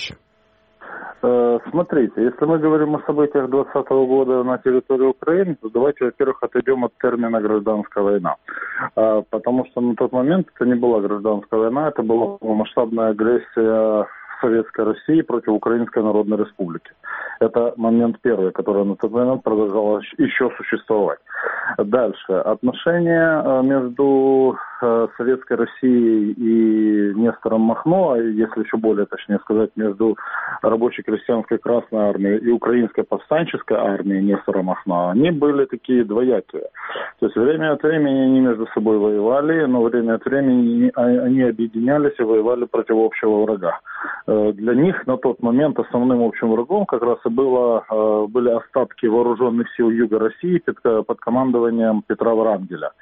F: Смотрите, если мы говорим о событиях 2020 года на территории Украины, то давайте, во-первых, отойдем от термина «гражданская война». Потому что на тот момент это не была гражданская война, это была масштабная агрессия Советской России против Украинской Народной Республики. Это момент первый, который на тот момент продолжал еще существовать. Дальше. Отношения между Советской Россией и Нестором Махно, если еще более точнее сказать, между рабоче-крестьянской Красной армией и Украинской повстанческой армией Нестора Махно, они были такие двоякие. То есть время от времени они между собой воевали, но время от времени они объединялись и воевали против общего врага. Для них на тот момент основным общим врагом как раз и были остатки вооруженных сил Юга России под командованием Петра Врангеля.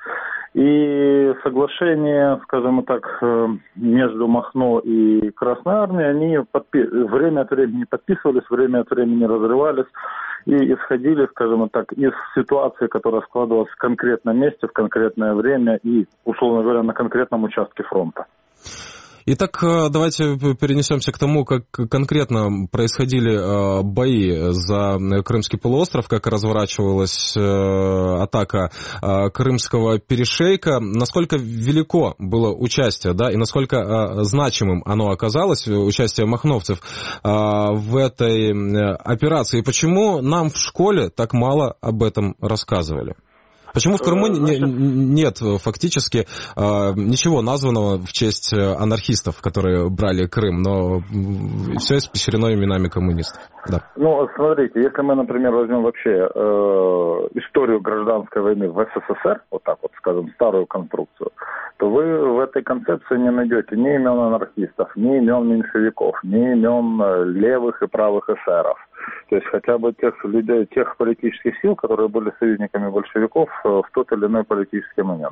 F: И соглашение, скажем так, между Махно и Красной армией, они время от времени подписывались, время от времени разрывались и исходили, скажем так, из ситуации, которая складывалась в конкретном месте, в конкретное время и, условно говоря, на конкретном участке фронта.
A: Итак, давайте перенесемся к тому, как конкретно происходили бои за Крымский полуостров, как разворачивалась атака Крымского перешейка, насколько велико было участие, и насколько значимым оно оказалось, участие махновцев в этой операции, и почему нам в школе так мало об этом рассказывали? Почему в Крыму нет фактически ничего названного в честь анархистов, которые брали Крым, но все испещрено именами коммунистов? Да.
F: Смотрите, если мы, например, возьмем вообще историю гражданской войны в СССР, вот так вот, скажем, старую конструкцию, то вы в этой концепции не найдете ни имен анархистов, ни имен меньшевиков, ни имен левых и правых эсеров. То есть хотя бы тех людей, тех политических сил, которые были союзниками большевиков в тот или иной политический момент.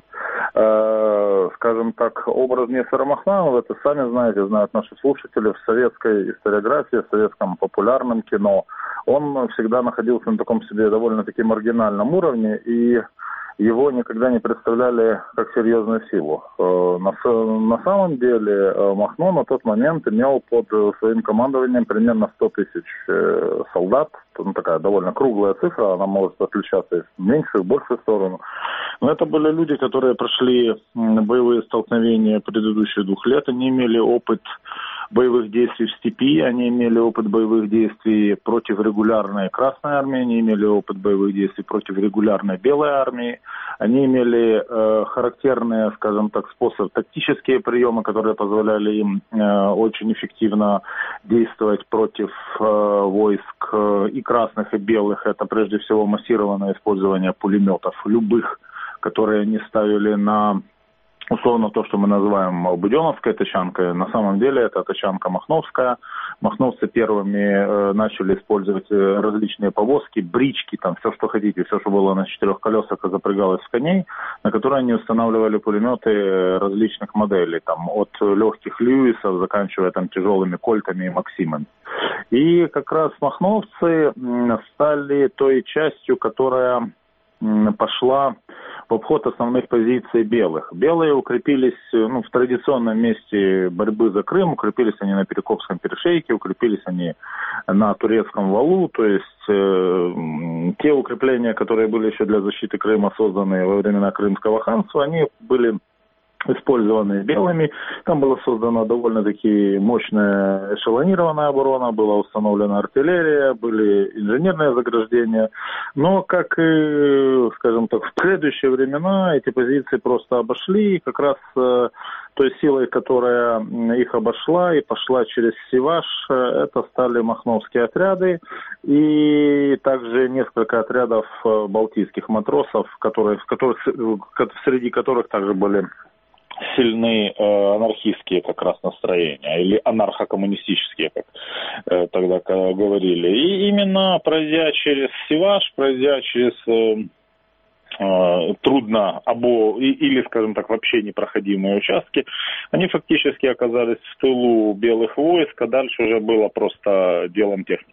F: Скажем так, образ Нестора Махнова, это сами знаете, знают наши слушатели, в советской историографии, в советском популярном кино, он всегда находился на таком себе довольно-таки маргинальном уровне, и его никогда не представляли как серьезную силу. На самом деле Махно на тот момент имел под своим командованием примерно 100 тысяч солдат. Такая довольно круглая цифра, она может отличаться в меньшую, в большую сторону. Но это были люди, которые прошли боевые столкновения предыдущих 2 лет, они имели опыт боевых действий в степи, они имели опыт боевых действий против регулярной Красной армии, они имели опыт боевых действий против регулярной Белой армии, они имели характерные, скажем так, способы, тактические приемы, которые позволяли им очень эффективно действовать против войск и красных, и белых. Это прежде всего массированное использование пулеметов, любых, которые они ставили на условно то, что мы называем Буденновской тачанкой. На самом деле это тачанка махновская. Махновцы первыми начали использовать различные повозки, брички, там все, что хотите, все, что было на 4 колесах и запрягалось в коней, на которые они устанавливали пулеметы различных моделей, там от легких Льюисов, заканчивая там тяжелыми Кольтами и Максимами. И как раз махновцы стали той частью, которая пошла в обход основных позиций белых. Белые укрепились в традиционном месте борьбы за Крым, укрепились они на Перекопском перешейке, укрепились они на Турецком валу, то есть те укрепления, которые были еще для защиты Крыма созданы во времена Крымского ханства, они были использованные белыми. Там была создана довольно-таки мощная эшелонированная оборона, была установлена артиллерия, были инженерные заграждения. Но, как и, скажем так, в следующие времена эти позиции просто обошли. Как раз той силой, которая их обошла и пошла через Севаш, это стали махновские отряды и также несколько отрядов балтийских матросов, среди которых также были сильные анархистские как раз настроения, или анархо-коммунистические, как тогда говорили. И именно пройдя через Севаш, пройдя через трудно или, скажем так, вообще непроходимые участки, они фактически оказались в тылу белых войск, а дальше уже было просто делом техники.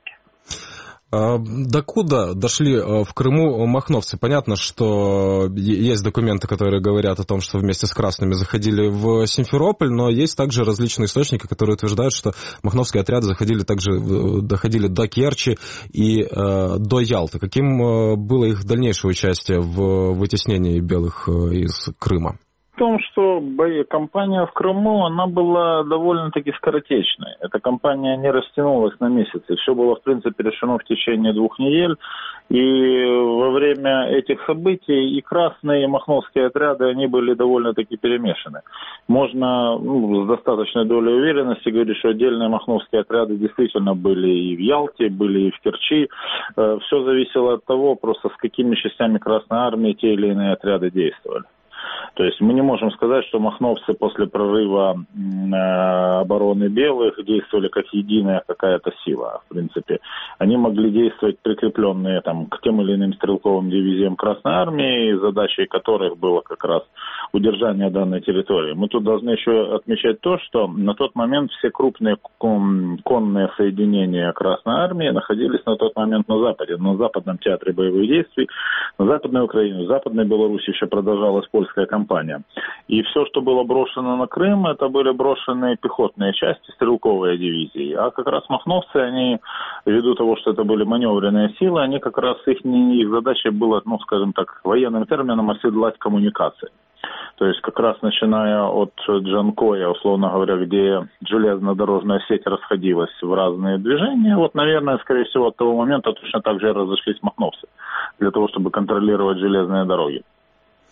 A: Докуда дошли в Крыму махновцы? Понятно, что есть документы, которые говорят о том, что вместе с красными заходили в Симферополь, но есть также различные источники, которые утверждают, что махновские отряды доходили до Керчи и до Ялты. Каким было их дальнейшее участие в вытеснении белых из Крыма?
F: В том, что кампания в Крыму, она была довольно-таки скоротечной. Эта кампания не растянулась на месяцы. Все было, в принципе, решено в течение 2 недель. И во время этих событий и красные, и махновские отряды, они были довольно-таки перемешаны. Можно с достаточной долей уверенности говорить, что отдельные махновские отряды действительно были и в Ялте, были и в Керчи. Все зависело от того, просто с какими частями Красной Армии те или иные отряды действовали. То есть мы не можем сказать, что махновцы после прорыва обороны белых действовали как единая какая-то сила. В принципе, они могли действовать прикрепленные к тем или иным стрелковым дивизиям Красной Армии, задачей которых было как раз удержание данной территории. Мы тут должны еще отмечать то, что на тот момент все крупные конные соединения Красной Армии находились на тот момент на Западе, на Западном театре боевых действий, на Западной Украине, в Западной Беларуси еще продолжалась польская кампания. И все, что было брошено на Крым, это были брошенные пехотные части, стрелковые дивизии. А как раз махновцы, они, ввиду того, что это были маневренные силы, они как раз, их задача была, скажем так, военным термином оседлать коммуникации. То есть как раз начиная от Джанкоя, условно говоря, где железнодорожная сеть расходилась в разные движения, наверное, скорее всего, от того момента точно так же разошлись махновцы для того, чтобы контролировать железные дороги.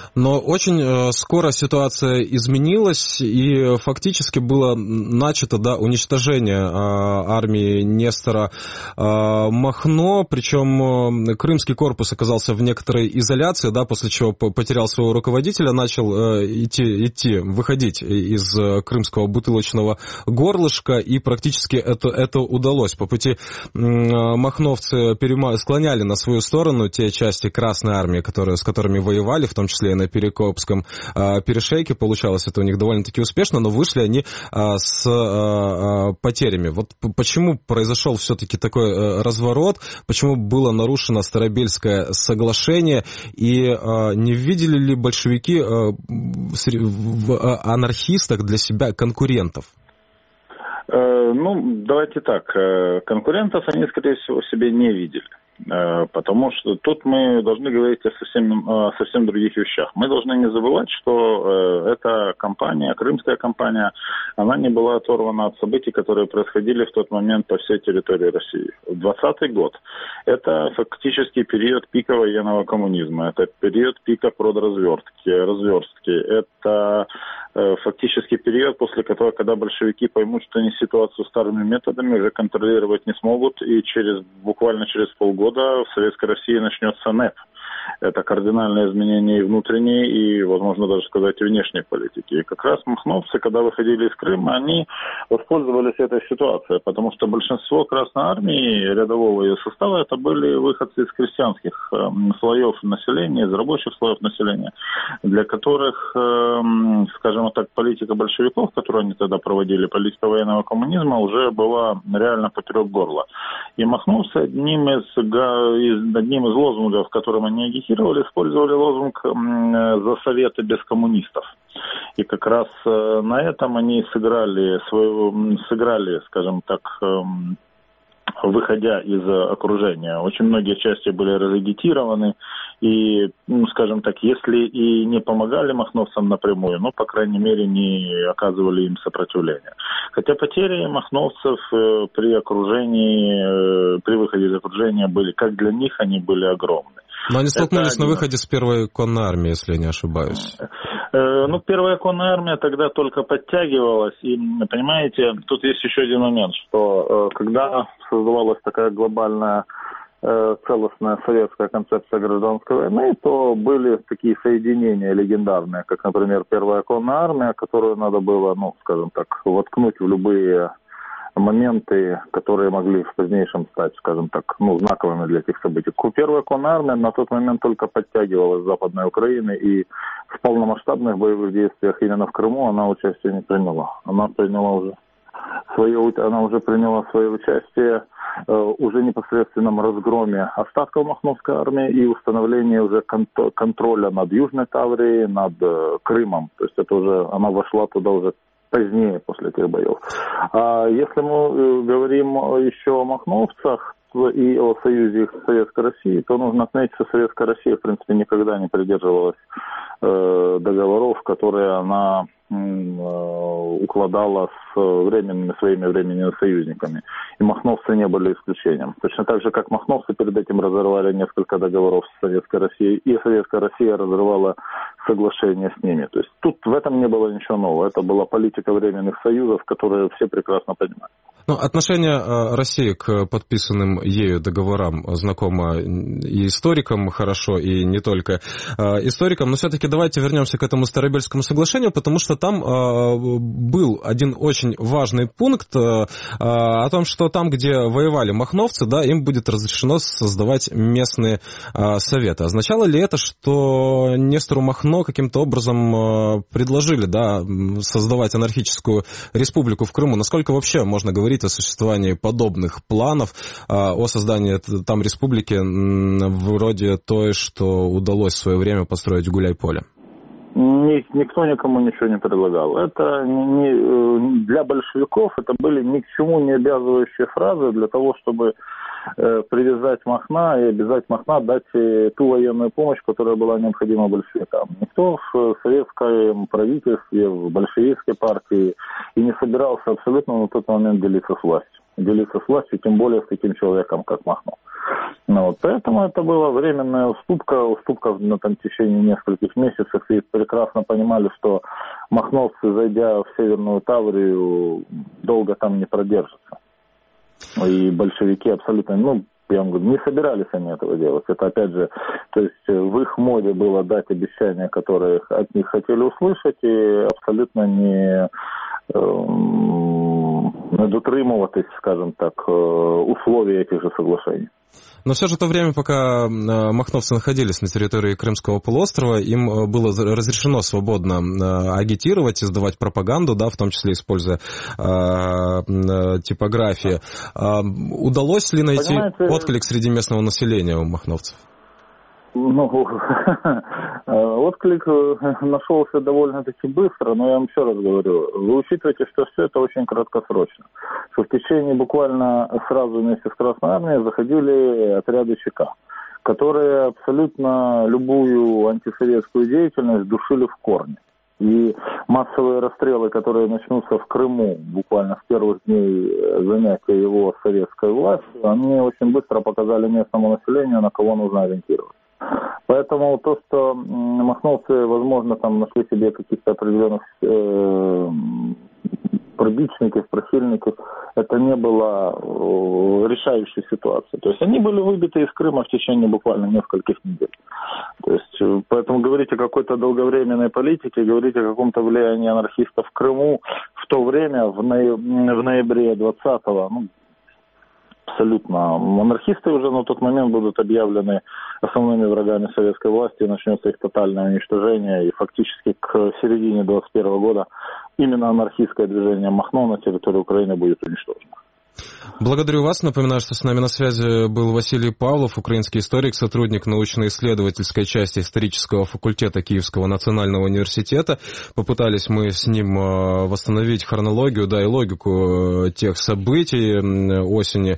A: Но очень скоро ситуация изменилась, и фактически было начато уничтожение армии Нестора Махно, причем Крымский корпус оказался в некоторой изоляции, после чего потерял своего руководителя, начал выходить из крымского бутылочного горлышка, и практически это удалось. По пути махновцы склоняли на свою сторону те части Красной армии, с которыми воевали, в том числе и на Перекопском перешейке. Получалось это у них довольно-таки успешно, но вышли они с потерями. Вот почему произошел все-таки такой разворот, почему было нарушено Старобельское соглашение, и не видели ли большевики в анархистах для себя конкурентов?
F: Давайте так. Конкурентов они, скорее всего, себе не видели. Потому что тут мы должны говорить о совсем других вещах. Мы должны не забывать, что эта кампания, крымская кампания, она не была оторвана от событий, которые происходили в тот момент по всей территории России. 2020 год – это фактически период пика военного коммунизма, это период пика разверстки, это фактически период, после которого, когда большевики поймут, что они ситуацию старыми методами уже контролировать не смогут, и буквально через полгода в Советской России начнется НЭП. Это кардинальное изменение и внутренней, и, возможно, даже сказать, и внешней политики. И как раз махновцы, когда выходили из Крыма, они воспользовались этой ситуацией, потому что большинство Красной Армии, рядового ее состава, это были выходцы из крестьянских слоев населения, из рабочих слоев населения, для которых, скажем так, политика большевиков, которую они тогда проводили, политика военного коммунизма, уже была реально поперек горла. И махновцы одним из лозунгов, которым они агитировали, использовали лозунг «За советы без коммунистов». И как раз на этом они сыграли, скажем так, выходя из окружения. Очень многие части были разагитированы, и, скажем так, если и не помогали махновцам напрямую, по крайней мере, не оказывали им сопротивления. Хотя потери махновцев при выходе из окружения были, как для них, они были огромны.
A: Но они столкнулись на выходе с первой конной армией, если я не ошибаюсь.
F: Первая конная армия тогда только подтягивалась. И, понимаете, тут есть еще один момент, что когда создавалась такая глобальная целостная советская концепция гражданской войны, то были такие соединения легендарные, как, например, первая конная армия, которую надо было, скажем так, воткнуть в любые моменты, которые могли в дальнейшем стать, скажем так, знаковыми для этих событий. Первая конная армия на тот момент только подтягивалась с Западной Украины, и в полномасштабных боевых действиях именно в Крыму она участие не приняла. Она уже приняла свое участие уже непосредственном разгроме остатков Махновской армии и установлении уже контроля над Южной Таврией, над Крымом. То есть это уже, она вошла туда уже позднее, после этих боев. А если мы говорим еще о махновцах и о союзе их с Советской Россией, то нужно отметить, что Советская Россия, в принципе, никогда не придерживалась договоров, которые она укладала с своими временными союзниками. И махновцы не были исключением. Точно так же, как махновцы перед этим разорвали несколько договоров с Советской Россией, и Советская Россия разрывала соглашение с ними. То есть тут в этом не было ничего нового. Это была политика временных союзов, которые все прекрасно понимают.
A: Отношение России к подписанным ею договорам знакомо и историкам хорошо, и не только историкам. Но все-таки давайте вернемся к этому Старобельскому соглашению, потому что там был один очень важный пункт о том, что там, где воевали махновцы, им будет разрешено создавать местные советы. Означало ли это, что Нестору Махно каким-то образом предложили создавать анархическую республику в Крыму? Насколько вообще можно говорить о существовании подобных планов, о создании там республики вроде той, что удалось в свое время построить в Гуляйполе?
F: Никто никому ничего не предлагал. Это для большевиков это были ни к чему не обязывающие фразы для того, чтобы привязать Махна и обязать Махна дать ту военную помощь, которая была необходима большевикам. Никто в советском правительстве, в большевистской партии и не собирался абсолютно на тот момент делиться с властью. делиться с властью, тем более с таким человеком, как Махно. Поэтому это была временная уступка в течение нескольких месяцев, и прекрасно понимали, что махновцы, зайдя в Северную Таврию, долго там не продержатся. И большевики абсолютно, я вам говорю, не собирались они этого делать. Это, опять же, то есть в их моде было дать обещания, которые от них хотели услышать, и абсолютно не дотримуватись, скажем так, условий этих же соглашений.
A: Но все же то время, пока махновцы находились на территории Крымского полуострова, им было разрешено свободно агитировать, издавать пропаганду, да, в том числе используя типографии. Удалось ли найти отклик среди местного населения у махновцев?
F: Отклик нашелся довольно-таки быстро, но я вам еще раз говорю, вы учитываете, что все это очень краткосрочно. Что в течение буквально сразу вместе с Красной Армией заходили отряды ЧК, которые абсолютно любую антисоветскую деятельность душили в корне. И массовые расстрелы, которые начнутся в Крыму буквально с первых дней занятия его советской властью, они очень быстро показали местному населению, на кого нужно ориентироваться. Поэтому то, что махновцы, возможно, там нашли себе каких-то определенных пробичников, прохильников, это не было решающей ситуацией. То есть они были выбиты из Крыма в течение буквально нескольких недель. То есть, поэтому говорить о какой-то долговременной политике, говорить о каком-то влиянии анархистов в Крыму в то время, в ноябре 20-го, абсолютно. Анархисты уже на тот момент будут объявлены основными врагами советской власти, начнется их тотальное уничтожение, и фактически к середине 21 года именно анархистское движение Махно на территории Украины будет уничтожено.
A: Благодарю вас. Напоминаю, что с нами на связи был Василий Павлов, украинский историк, сотрудник научно-исследовательской части исторического факультета Киевского национального университета. Попытались мы с ним восстановить хронологию, да, и логику тех событий осени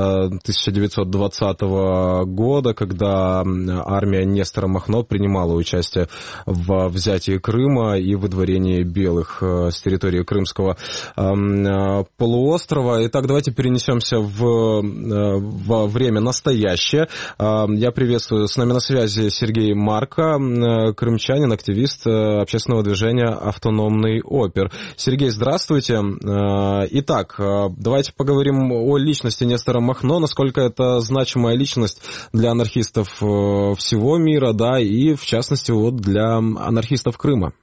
A: 1920 года, когда армия Нестора Махно принимала участие в взятии Крыма и выдворении белых с территории Крымского полуострова. Итак, давайте перенесемся во время настоящее. Я приветствую, с нами на связи Сергей Марко, крымчанин, активист общественного движения «Автономный опер». Сергей, здравствуйте. Итак, давайте поговорим о личности Нестора Махно, насколько это значимая личность для анархистов всего мира, да, и в частности вот для анархистов Крыма.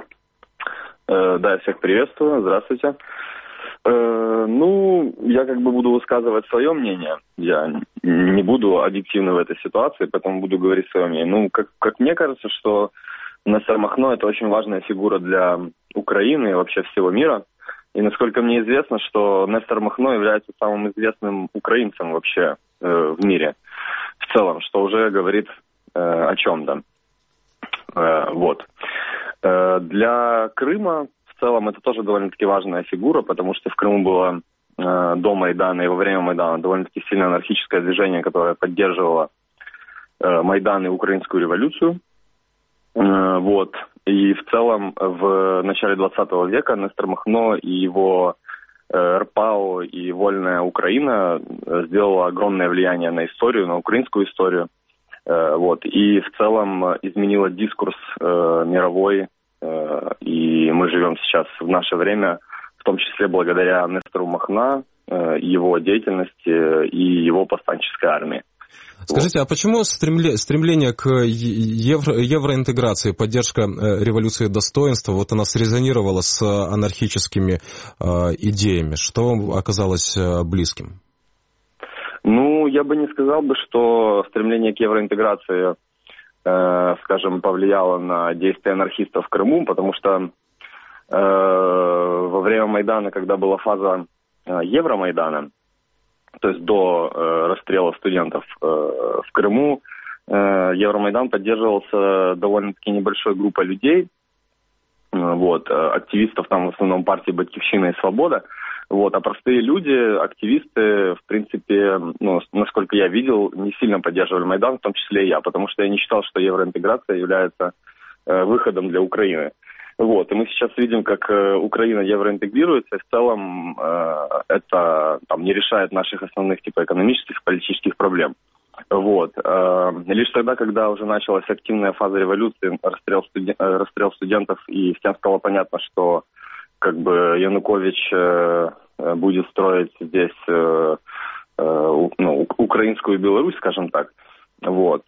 Q: Да, всех приветствую, здравствуйте. Я буду высказывать свое мнение. Я не буду объективно в этой ситуации, поэтому буду говорить свое мнение. Как мне кажется, что Нестор Махно – это очень важная фигура для Украины и вообще всего мира. И насколько мне известно, что Нестор Махно является самым известным украинцем вообще в мире в целом, что уже говорит о чем-то. Для Крыма в целом это тоже довольно-таки важная фигура, потому что в Крыму было до Майдана и во время Майдана довольно-таки сильное анархическое движение, которое поддерживало Майдан и украинскую революцию. И в целом в начале 20 века Нестор Махно и его РПАО и Вольная Украина сделала огромное влияние на историю, на украинскую историю. И в целом изменила дискурс мировой. И мы живем сейчас в наше время, в том числе благодаря Нестору Махно, его деятельности и его повстанческой армии.
A: Скажите, а почему стремление к евроинтеграции, поддержка революции достоинства, она срезонировала с анархическими идеями? Что оказалось близким?
Q: Я бы не сказал, что стремление к евроинтеграции, повлияло на действия анархистов в Крыму, потому что во время Майдана, когда была фаза Евромайдана, то есть до расстрела студентов в Крыму, Евромайдан поддерживался довольно-таки небольшой группой людей, активистов там в основном партии «Батькивщина» и «Свобода», а простые люди, активисты, в принципе, насколько я видел, не сильно поддерживали Майдан, в том числе и я, потому что я не считал, что евроинтеграция является выходом для Украины. Вот, и мы сейчас видим, как Украина евроинтегрируется, и в целом это там не решает наших основных типа экономических, политических проблем. Вот. Лишь тогда, когда уже началась активная фаза революции, расстрел студентов, и всем стало понятно, что как бы Янукович будет строить здесь украинскую Беларусь, скажем так, вот,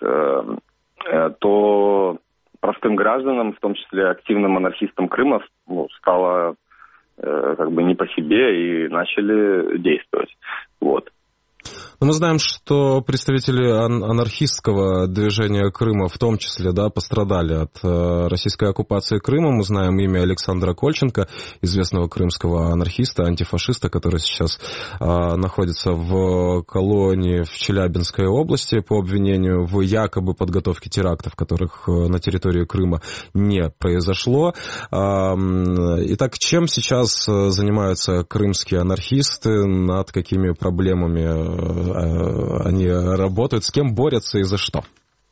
Q: то простым гражданам, в том числе активным анархистам Крыма, стало как бы не по себе и начали действовать. Вот.
A: Но мы знаем, что представители анархистского движения Крыма в том числе, да, пострадали от российской оккупации Крыма. Мы знаем имя Александра Кольченко, известного крымского анархиста, антифашиста, который сейчас находится в колонии в Челябинской области по обвинению в якобы подготовке терактов, которых на территории Крыма не произошло. Итак, чем сейчас занимаются крымские анархисты, над какими проблемами они работают, с кем борются и за что?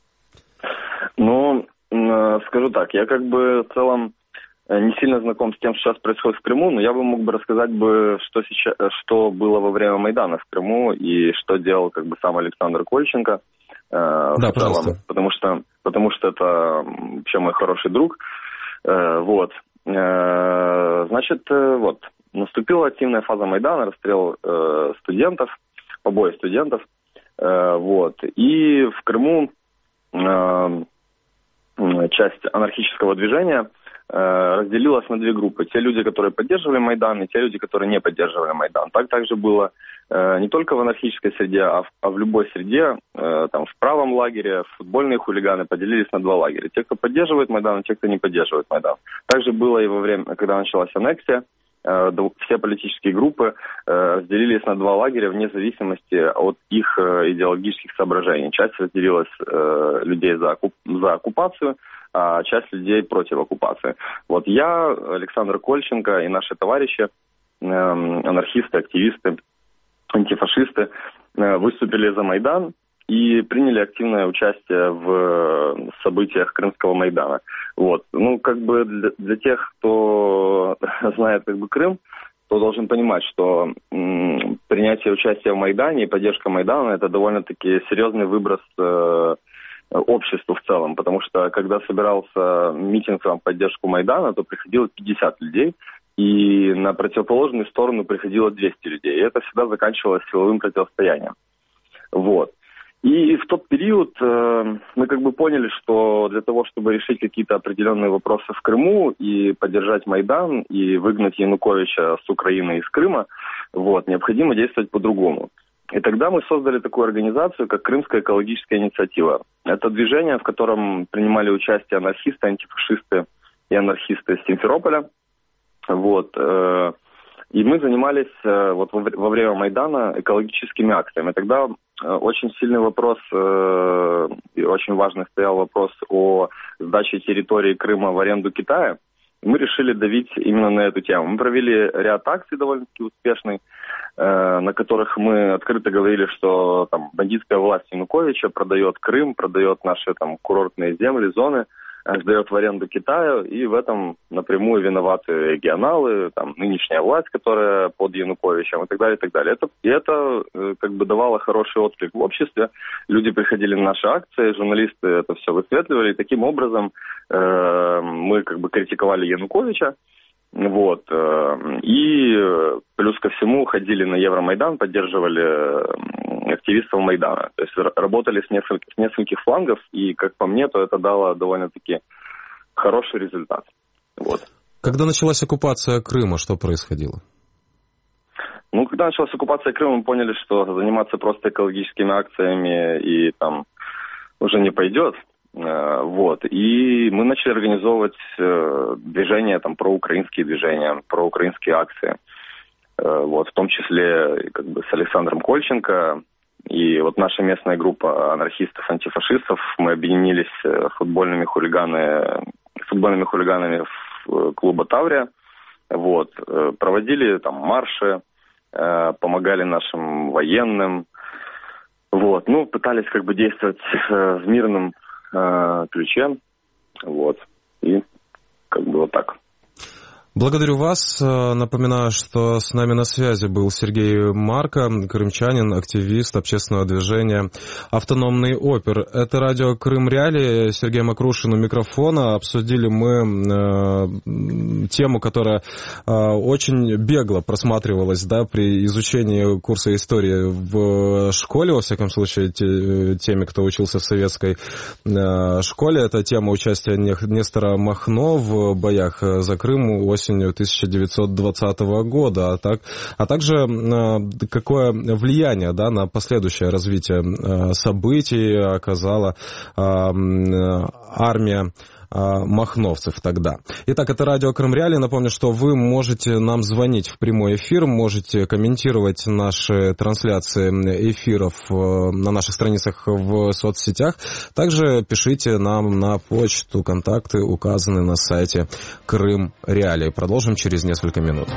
Q: Ну, скажу так, я как бы в целом не сильно знаком с тем, что сейчас происходит в Крыму, но я бы мог бы рассказать что было во время Майдана в Крыму и что делал как бы сам Александр Кольченко. Да, пожалуйста. Потому что это вообще мой хороший друг. Вот. Значит, вот, наступила активная фаза Майдана, расстрел студентов, побои студентов, вот, и в Крыму часть анархического движения разделилась на две группы. Те люди, которые поддерживали Майдан, и те люди, которые не поддерживали Майдан. Так также было не только в анархической среде, а в любой среде, там, в правом лагере, футбольные хулиганы поделились на два лагеря. Те, кто поддерживает Майдан, и те, кто не поддерживает Майдан. Также было и во время, когда началась аннексия, все политические группы разделились на два лагеря вне зависимости от их идеологических соображений. Часть разделилась людей за оккупацию, а часть людей против оккупации. Вот я, Александр Кольченко и наши товарищи, анархисты, активисты, антифашисты, выступили за Майдан и приняли активное участие в событиях Крымского Майдана. Вот. Ну, как бы для тех, кто знает как бы Крым, то должен понимать, что принятие участия в Майдане и поддержка Майдана – это довольно-таки серьезный выброс обществу в целом, потому что когда собирался митинг в поддержку Майдана, то приходило 50 людей, и на противоположную сторону приходило 200 людей, и это всегда заканчивалось силовым противостоянием. Вот. И в тот период мы как бы поняли, что для того, чтобы решить какие-то определенные вопросы в Крыму и поддержать Майдан, и выгнать Януковича с Украины из Крыма, вот, необходимо действовать по-другому. И тогда мы создали такую организацию, как Крымская экологическая инициатива. Это движение, в котором принимали участие анархисты, антифашисты и анархисты из Симферополя. Вот. И мы занимались вот во время Майдана экологическими акциями. Тогда очень сильный вопрос и очень важный стоял вопрос о сдаче территории Крыма в аренду Китая. Мы решили давить именно на эту тему. Мы провели ряд акций довольно-таки успешных, на которых мы открыто говорили, что там бандитская власть Януковича продает Крым, продает наши там курортные земли, зоны, сдает в аренду Китаю, и в этом напрямую виноваты регионалы, там, нынешняя власть, которая под Януковичем, и так далее, и так далее. Это как бы давало хороший отклик в обществе. Люди приходили на наши акции, журналисты это все высветливали, и таким образом мы как бы критиковали Януковича, вот, и плюс ко всему ходили на Евромайдан, поддерживали активистов Майдана. То есть работали с нескольких флангов, и, как по мне, то это дало довольно-таки хороший результат. Вот.
A: Когда началась оккупация Крыма, что происходило?
Q: Ну, когда началась оккупация Крыма, мы поняли, что заниматься просто экологическими акциями и там уже не пойдет. Вот. И мы начали организовывать движения, там, проукраинские движения, проукраинские акции. Вот, в том числе как бы с Александром Кольченко. И вот наша местная группа анархистов-антифашистов, мы объединились футбольными хулиганами в клуба «Таврия». Вот, проводили там марши, помогали нашим военным. Вот, ну, пытались как бы действовать в мирном ключе. Вот. И как бы вот так.
A: Благодарю вас. Напоминаю, что с нами на связи был Сергей Марко, крымчанин, активист общественного движения «Автономный опер». Это радио «Крым Реалии». Сергей Макрушин у микрофона. Обсудили мы тему, которая очень бегло просматривалась, да, при изучении курса истории в школе, во всяком случае, теми, кто учился в советской школе. Это тема участия Нестора Махно в боях за Крым осенью 1920 года, а также какое влияние, да, на последующее развитие событий оказала армия махновцев тогда. Итак, это радио Крым Реалии. Напомню, что вы можете нам звонить в прямой эфир, можете комментировать наши трансляции эфиров на наших страницах в соцсетях. Также пишите нам на почту, контакты указаны на сайте Крым Реалии. Продолжим через несколько минут.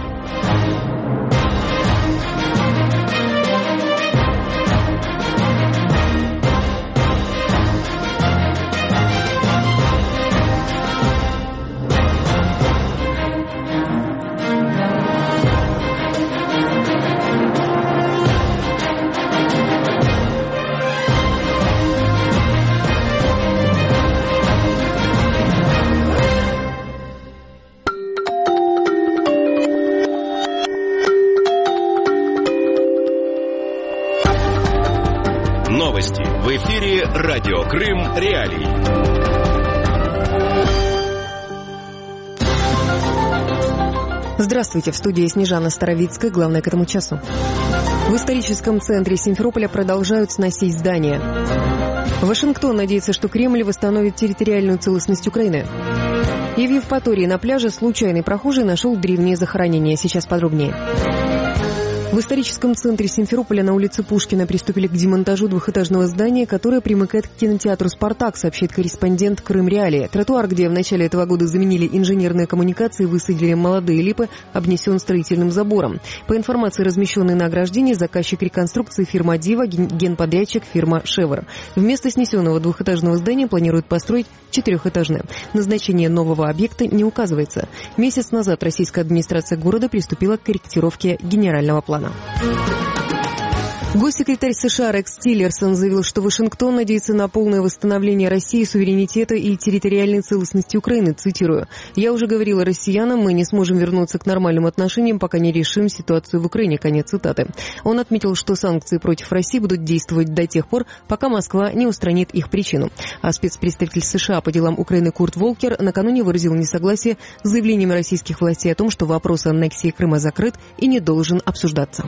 B: Новости в эфире радио Крым Реалии.
C: Здравствуйте, в студии Снежана Старовицкая, главное к этому часу. В историческом центре Симферополя продолжают сносить здания. Вашингтон надеется, что Кремль восстановит территориальную целостность Украины. И в Евпатории на пляже случайный прохожий нашел древнее захоронение. Сейчас подробнее. В историческом центре Симферополя на улице Пушкина приступили к демонтажу двухэтажного здания, которое примыкает к кинотеатру «Спартак», сообщает корреспондент Крым Реалии. Тротуар, где в начале этого года заменили инженерные коммуникации, высадили молодые липы, обнесен строительным забором. По информации, размещенной на ограждении, заказчик реконструкции фирма «Дива», генподрядчик фирма «Шевр». Вместо снесенного двухэтажного здания планируют построить четырехэтажное. Назначение нового объекта не указывается. Месяц назад российская администрация города приступила к корректировке генерального плана. Госсекретарь США Рекс Тиллерсон заявил, что Вашингтон надеется на полное восстановление России, суверенитета и территориальной целостности Украины. Цитирую: «Я уже говорила россиянам, мы не сможем вернуться к нормальным отношениям, пока не решим ситуацию в Украине». Конец цитаты. Он отметил, что санкции против России будут действовать до тех пор, пока Москва не устранит их причину. А спецпредставитель США по делам Украины Курт Волкер накануне выразил несогласие с заявлениями российских властей о том, что вопрос аннексии Крыма закрыт и не должен обсуждаться.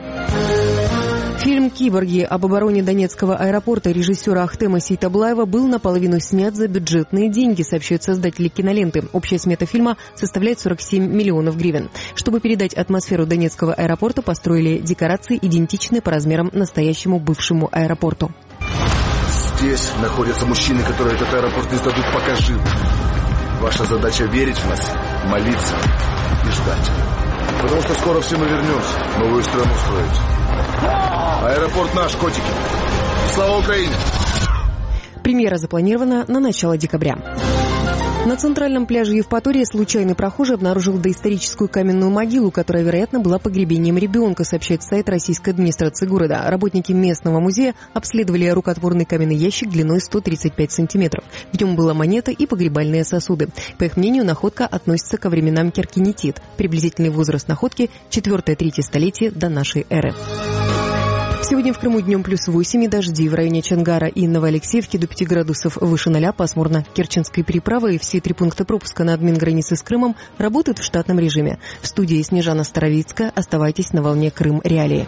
C: Фильм «Киборги» об обороне Донецкого аэропорта режиссера Ахтема Сейтаблаева был наполовину снят за бюджетные деньги, сообщают создатели киноленты. Общая смета фильма составляет 47 миллионов гривен. Чтобы передать атмосферу Донецкого аэропорта, построили декорации, идентичные по размерам настоящему бывшему аэропорту.
R: Здесь находятся мужчины, которые этот аэропорт не сдадут, пока жив. Ваша задача верить в нас, молиться и ждать. Потому что скоро все мы вернемся, новую страну строить. Аэропорт наш, котики. Слава Украине!
C: Премьера запланирована на начало декабря. На центральном пляже Евпатории случайный прохожий обнаружил доисторическую каменную могилу, которая, вероятно, была погребением ребенка, сообщает сайт российской администрации города. Работники местного музея обследовали рукотворный каменный ящик длиной 135 сантиметров. В нем была монета и погребальные сосуды. По их мнению, находка относится ко временам Керкинетит. Приблизительный возраст находки – 4-3 столетие до нашей эры. Сегодня в Крыму днем +8 и дожди. В районе Чангара и Новоалексеевки до 5 градусов выше 0, пасмурно. Керченская переправа и все 3 пункта пропуска на админгранице с Крымом работают в штатном режиме. В студии Снежана Старовицкая. Оставайтесь на волне Крым Реалии.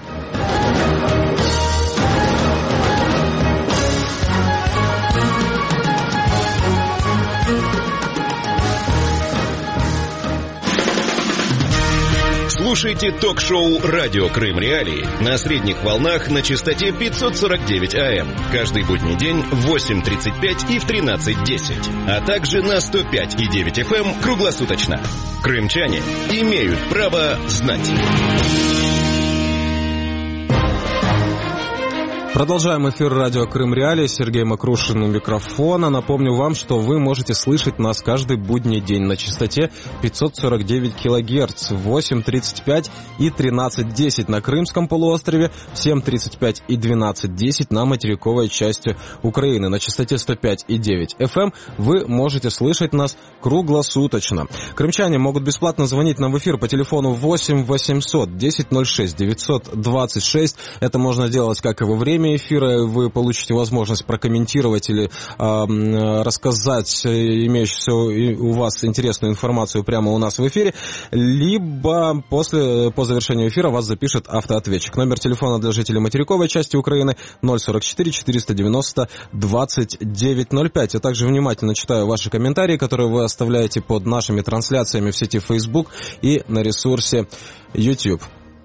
B: Слушайте ток-шоу «Радио Крым Реалии» на средних волнах на частоте 549 АМ. Каждый будний день в 8:35 и в 13:10. А также на 105,9 FM круглосуточно. Крымчане имеют право знать.
A: Продолжаем эфир радио Крым Реалии. Сергей Макрушин у микрофона. Напомню вам, что вы можете слышать нас каждый будний день на частоте 549 килогерц в 8:35 и 13:10 на Крымском полуострове, в 7:35 и 12:10 на материковой части Украины. На частоте 105,9 FM вы можете слышать нас круглосуточно. Крымчане могут бесплатно звонить нам в эфир по телефону 8 800 1006 926. Это можно делать как и во время эфира. Вы получите возможность прокомментировать или рассказать имеющуюся у вас интересную информацию прямо у нас в эфире, либо по завершению эфира вас запишет автоответчик. Номер телефона для жителей материковой части Украины 044 490 2905. Я также внимательно читаю ваши комментарии, которые вы оставляете под нашими трансляциями в сети Facebook и на ресурсе YouTube.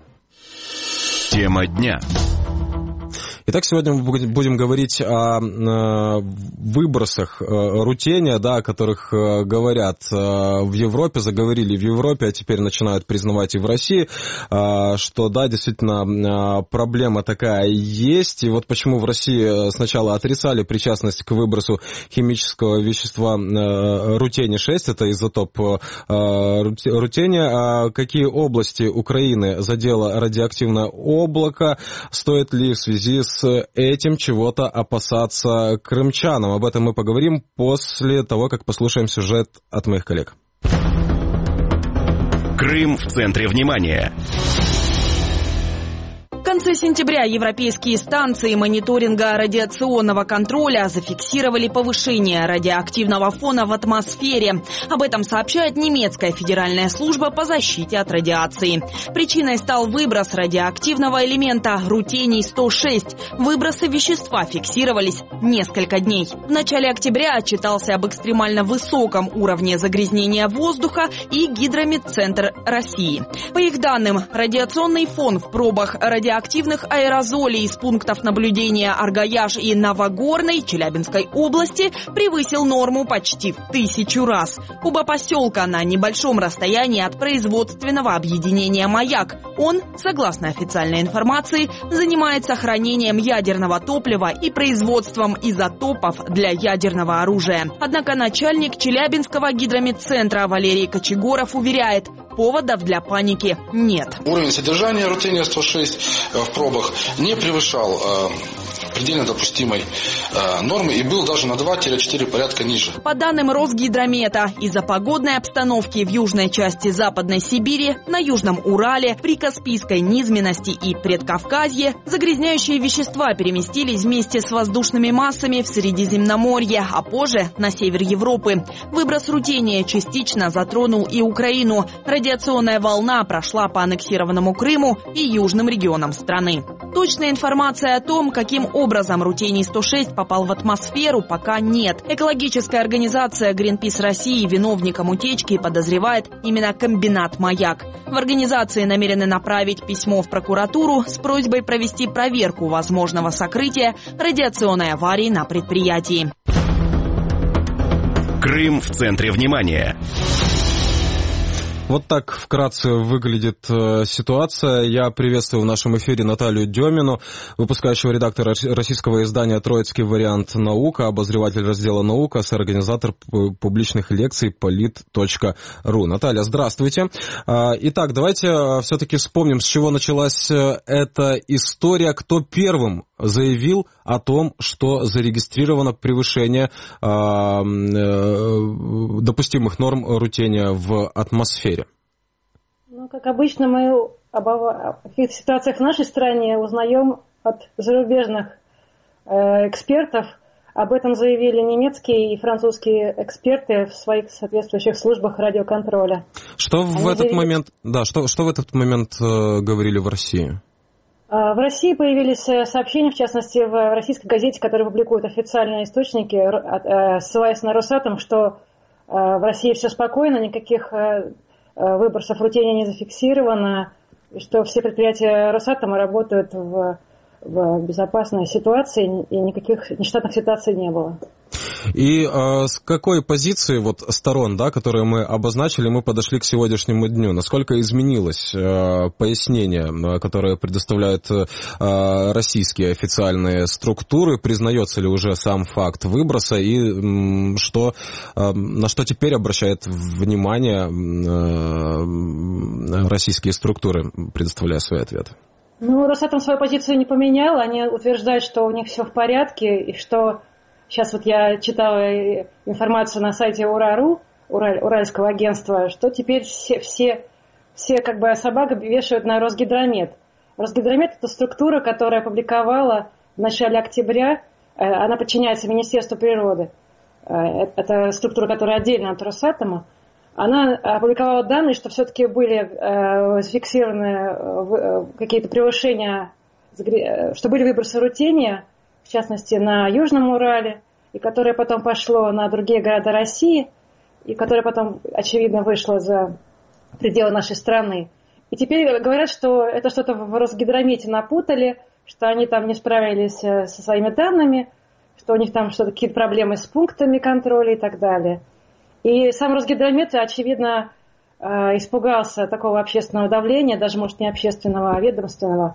B: Тема дня.
A: Итак, сегодня мы будем говорить о выбросах рутения, да, о которых говорят в Европе, заговорили в Европе, а теперь начинают признавать и в России, что, да, действительно, проблема такая есть. И вот почему в России сначала отрицали причастность к выбросу химического вещества рутений-6, это изотоп рутения. Какие области Украины задело радиоактивное облако? Стоит ли в связи с этим чего-то опасаться крымчанам? Об этом мы поговорим после того, как послушаем сюжет от моих коллег.
B: Крым в центре внимания.
S: В конце сентября европейские станции мониторинга радиационного контроля зафиксировали повышение радиоактивного фона в атмосфере. Об этом сообщает немецкая федеральная служба по защите от радиации. Причиной стал выброс радиоактивного элемента рутений-106. Выбросы вещества фиксировались несколько дней. В начале октября отчитался об экстремально высоком уровне загрязнения воздуха и Гидрометцентр России. По их данным, радиационный фон в пробах радиоактивных аэрозолей из пунктов наблюдения Аргаяш и Новогорной Челябинской области превысил норму почти в 1000 раз. Оба поселка на небольшом расстоянии от производственного объединения «Маяк». Он, согласно официальной информации, занимается хранением ядерного топлива и производством изотопов для ядерного оружия. Однако начальник Челябинского гидрометцентра Валерий Кочегоров уверяет, поводов для паники нет.
T: Уровень содержания рутения-106 в пробах не превышал предельно допустимой нормы и был даже на 2-4 порядка ниже.
S: По данным Росгидромета, из-за погодной обстановки в южной части Западной Сибири, на Южном Урале, Прикаспийской низменности и Предкавказье загрязняющие вещества переместились вместе с воздушными массами в Средиземноморье, а позже на север Европы. Выброс рутения частично затронул и Украину. Радиационная волна прошла по аннексированному Крыму и южным регионам страны. Точная информация о том, каким образом рутений-106 попал в атмосферу, пока нет. Экологическая организация Greenpeace России виновником утечки подозревает именно комбинат «Маяк». В организации намерены направить письмо в прокуратуру с просьбой провести проверку возможного сокрытия радиационной аварии на предприятии.
B: Крым в центре внимания.
A: Вот так вкратце выглядит ситуация. Я приветствую в нашем эфире Наталью Демину, выпускающего редактора российского издания «Троицкий вариант наука», обозреватель раздела «Наука», соорганизатор публичных лекций polit.ru. Наталья, здравствуйте. Итак, давайте все-таки вспомним, с чего началась эта история. Кто первым заявил о том, что зарегистрировано превышение допустимых норм рутения в атмосфере?
U: Ну, как обычно, мы об каких-то ситуациях в нашей стране узнаем от зарубежных экспертов. Об этом заявили немецкие и французские эксперты в своих соответствующих службах радиоконтроля.
A: Что в этот момент говорили в России?
U: В России появились сообщения, в частности, в российской газете, которые публикуют официальные источники, ссылаясь на Росатом, что в России все спокойно, никаких выбросов рутения не зафиксировано, и что все предприятия Росатома работают в безопасной ситуации, и никаких нештатных ситуаций не было.
A: И с какой позиции вот сторон, да, которые мы обозначили, мы подошли к сегодняшнему дню? Насколько изменилось пояснение, которое предоставляют российские официальные структуры? Признается ли уже сам факт выброса? И на что теперь обращает внимание российские структуры, предоставляя свои ответы?
U: Ну, Росатом свою позицию не поменял. Они утверждают, что у них все в порядке, и что... Сейчас вот я читала информацию на сайте УРА.ру, Уральского агентства, что теперь все как бы собак вешают на Росгидромет. Росгидромет – это структура, которая опубликовала в начале октября, она подчиняется Министерству природы. Это структура, которая отдельно от Росатома. Она опубликовала данные, что все-таки были зафиксированы какие-то превышения, что были выбросы рутения, в частности, на Южном Урале, и которое потом пошло на другие города России, и которое потом, очевидно, вышло за пределы нашей страны. И теперь говорят, что это что-то в Росгидромете напутали, что они там не справились со своими данными, что у них там что-то какие-то проблемы с пунктами контроля и так далее. И сам Росгидромет, очевидно, испугался такого общественного давления, даже, может, не общественного, а ведомственного.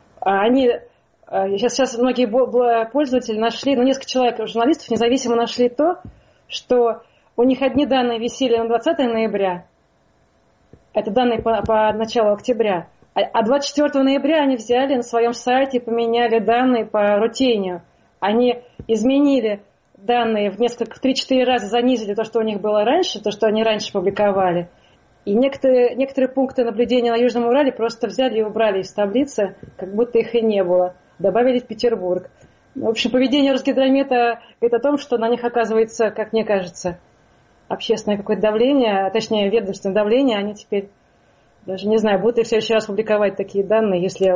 U: Сейчас многие пользователи нашли, несколько человек, журналистов независимо нашли то, что у них одни данные висели на 20 ноября, это данные по началу октября, а 24 ноября они взяли на своем сайте и поменяли данные по рутению. Они изменили данные в 3-4 раза, занизили то, что у них было раньше, то, что они раньше публиковали. И некоторые пункты наблюдения на Южном Урале просто взяли и убрали из таблицы, как будто их и не было. Добавили в Петербург. В общем, поведение Росгидромета говорит о том, что на них оказывается, как мне кажется, общественное какое-то давление, точнее, ведомственное давление. Они теперь, даже не знаю, будут ли в следующий раз публиковать такие данные, если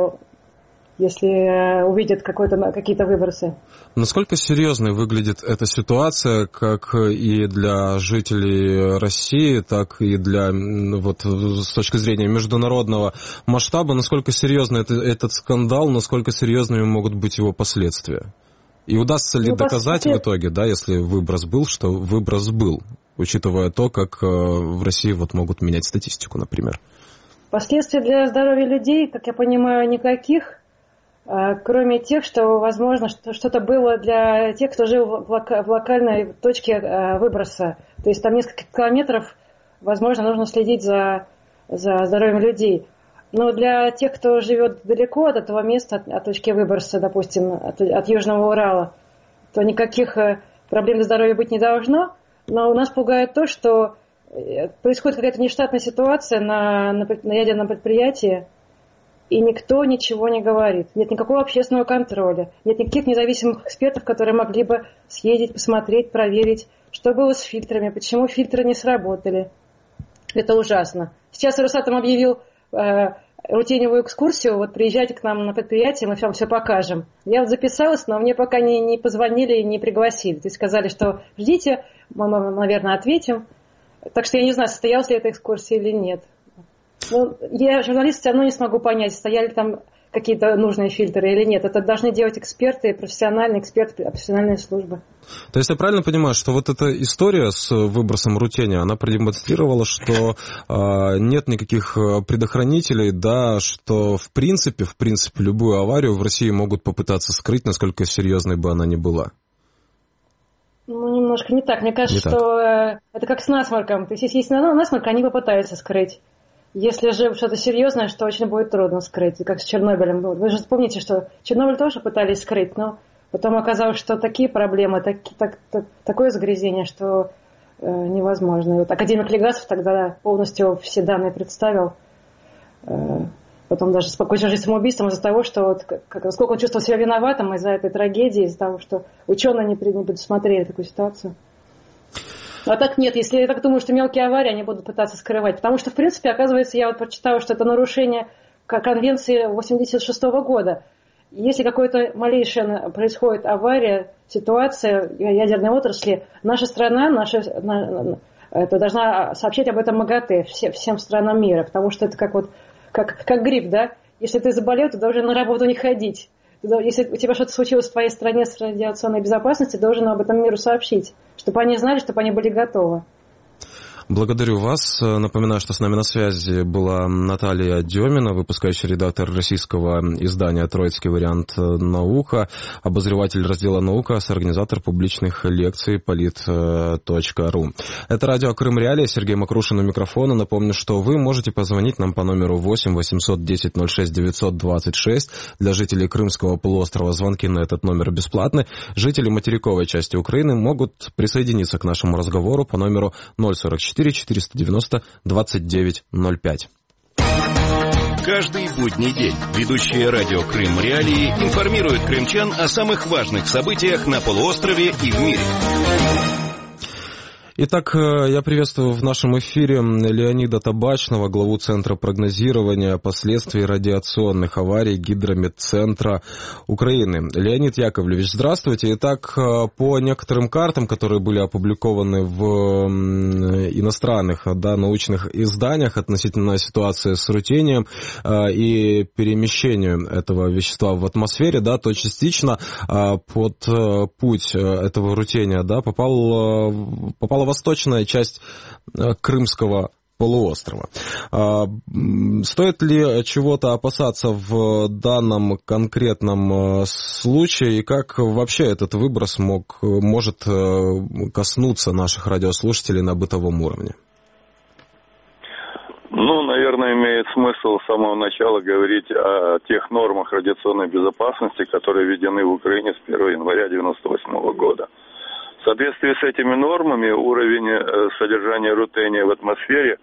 U: увидят какие-то выбросы.
A: Насколько серьезной выглядит эта ситуация, как и для жителей России, так и для, с точки зрения международного масштаба, насколько серьезный этот скандал, насколько серьезными могут быть его последствия? И удастся ли доказать в итоге, да, если выброс был, что выброс был, учитывая то, как в России могут менять статистику, например?
U: Последствий для здоровья людей, как я понимаю, никаких. Кроме тех, что, возможно, что-то было для тех, кто жил в локальной точке выброса. То есть там несколько километров, возможно, нужно следить за здоровьем людей. Но для тех, кто живет далеко от этого места, от точки выброса, допустим, от Южного Урала, то никаких проблем для здоровья быть не должно. Но нас пугает то, что происходит какая-то нештатная ситуация на ядерном предприятии, и никто ничего не говорит. Нет никакого общественного контроля. Нет никаких независимых экспертов, которые могли бы съездить, посмотреть, проверить, что было с фильтрами, почему фильтры не сработали. Это ужасно. Сейчас Росатом объявил рутиневую экскурсию. Приезжайте к нам на предприятие, мы вам все покажем. Я записалась, но мне пока не позвонили и не пригласили. То есть сказали, что ждите, мы, наверное, ответим. Так что я не знаю, состоялась ли эта экскурсия или нет. Я, журналист, все равно не смогу понять, стояли там какие-то нужные фильтры или нет. Это должны делать эксперты, профессиональные эксперты, профессиональные службы.
A: То есть я правильно понимаю, что эта история с выбросом рутения, она продемонстрировала, что нет никаких предохранителей, да, что в принципе любую аварию в России могут попытаться скрыть, насколько серьезной бы она ни была?
U: Немножко не так. Мне кажется, что это как с насморком. То есть если есть насморк, они попытаются скрыть. Если же что-то серьезное, что очень будет трудно скрыть, как с Чернобылем. Вы же помните, что Чернобыль тоже пытались скрыть, но потом оказалось, что такие проблемы, такое загрязнение, что невозможно. И академик Легасов тогда полностью все данные представил. Потом даже покончил жизнь самоубийством из-за того, что сколько он чувствовал себя виноватым из-за этой трагедии, из-за того, что ученые не предусмотрели такую ситуацию. А так нет, если я так думаю, что мелкие аварии они будут пытаться скрывать. Потому что, в принципе, оказывается, я прочитала, что это нарушение конвенции 1986 года. Если какая-то малейшая происходит авария, ситуация в ядерной отрасли, наша страна должна сообщать об этом МАГАТЭ всем странам мира. Потому что это как грипп, да? Если ты заболел, ты должен на работу не ходить. Если у тебя что-то случилось в твоей стране с радиационной безопасностью, должен об этом миру сообщить, чтобы они знали, чтобы они были готовы.
A: Благодарю вас. Напоминаю, что с нами на связи была Наталья Демина, выпускающий редактор российского издания «Троицкий вариант наука», обозреватель раздела «Наука», соорганизатор публичных лекций polit.ru. Это радио «Крым Реалии», Сергей Макрушин у микрофона. Напомню, что вы можете позвонить нам по номеру 8 810 06 926. Для жителей Крымского полуострова звонки на этот номер бесплатны. Жители материковой части Украины могут присоединиться к нашему разговору по номеру 044 490 2905.
B: Каждый будний день ведущие радио «Крым Реалии» информируют крымчан о самых важных событиях на полуострове и в мире.
A: Итак, я приветствую в нашем эфире Леонида Табачного, главу Центра прогнозирования последствий радиационных аварий Гидрометцентра Украины. Леонид Яковлевич, здравствуйте. Итак, по некоторым картам, которые были опубликованы в иностранных научных изданиях относительно ситуации с рутением и перемещением этого вещества в атмосфере, то частично под путь этого рутения попала восточная часть Крымского полуострова. Стоит ли чего-то опасаться в данном конкретном случае, и как вообще этот выброс может коснуться наших радиослушателей на бытовом уровне?
E: Наверное, имеет смысл с самого начала говорить о тех нормах радиационной безопасности, которые введены в Украине с 1 января 1998 года. В соответствии с этими нормами уровень содержания рутения в атмосфере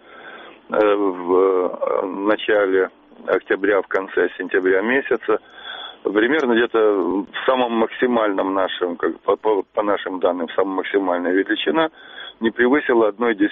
E: в начале октября, в конце сентября месяца примерно где-то в самом максимальном нашем, по нашим данным, самая максимальная величина не превысила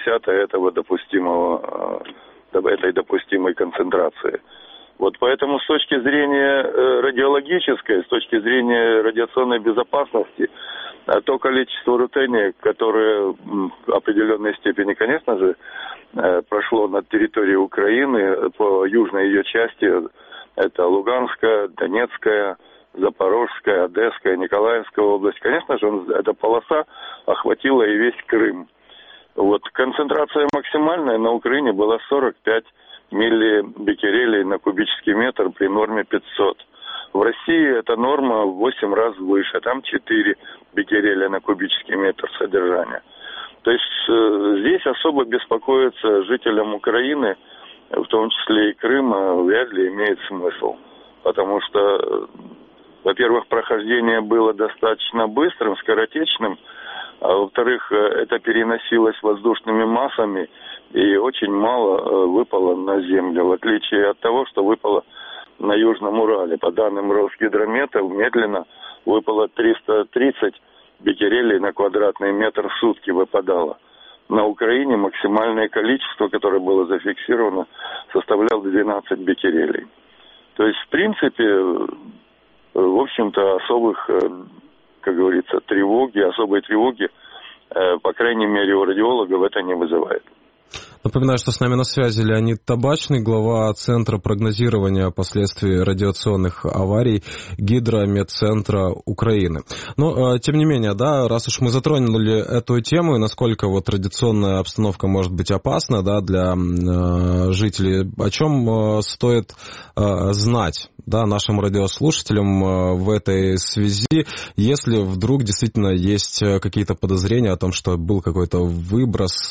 E: 0,1 этой допустимой концентрации. Поэтому с точки зрения радиологической, с точки зрения радиационной безопасности, то количество рутения, которое в определенной степени, конечно же, прошло над территорией Украины по южной ее части, это Луганская, Донецкая, Запорожская, Одесская, Николаевская область, конечно же, эта полоса охватила и весь Крым. Концентрация максимальная на Украине была 45 миллибеккерелей на кубический метр при норме 500. В России эта норма в 8 раз выше, там 4 беккереля на кубический метр содержания. То есть здесь особо беспокоиться жителям Украины, в том числе и Крыма, вряд ли имеет смысл. Потому что, во-первых, прохождение было достаточно быстрым, скоротечным, а во-вторых, это переносилось воздушными массами и очень мало выпало на землю, в отличие от того, что выпало на Южном Урале. По данным Росгидромета, медленно выпало 330 беккерелей на квадратный метр в сутки выпадало. На Украине максимальное количество, которое было зафиксировано, составляло 12 беккерелей. То есть, в принципе, в общем-то, особых, как говорится, особой тревоги, по крайней мере, у радиологов это не вызывает.
A: Напоминаю, что с нами на связи Леонид Табачный, глава Центра прогнозирования последствий радиационных аварий Гидрометцентра Украины. Но, тем не менее, раз уж мы затронули эту тему, и насколько радиационная обстановка может быть опасна для жителей, о чем стоит знать нашим радиослушателям в этой связи, если вдруг действительно есть какие-то подозрения о том, что был какой-то выброс,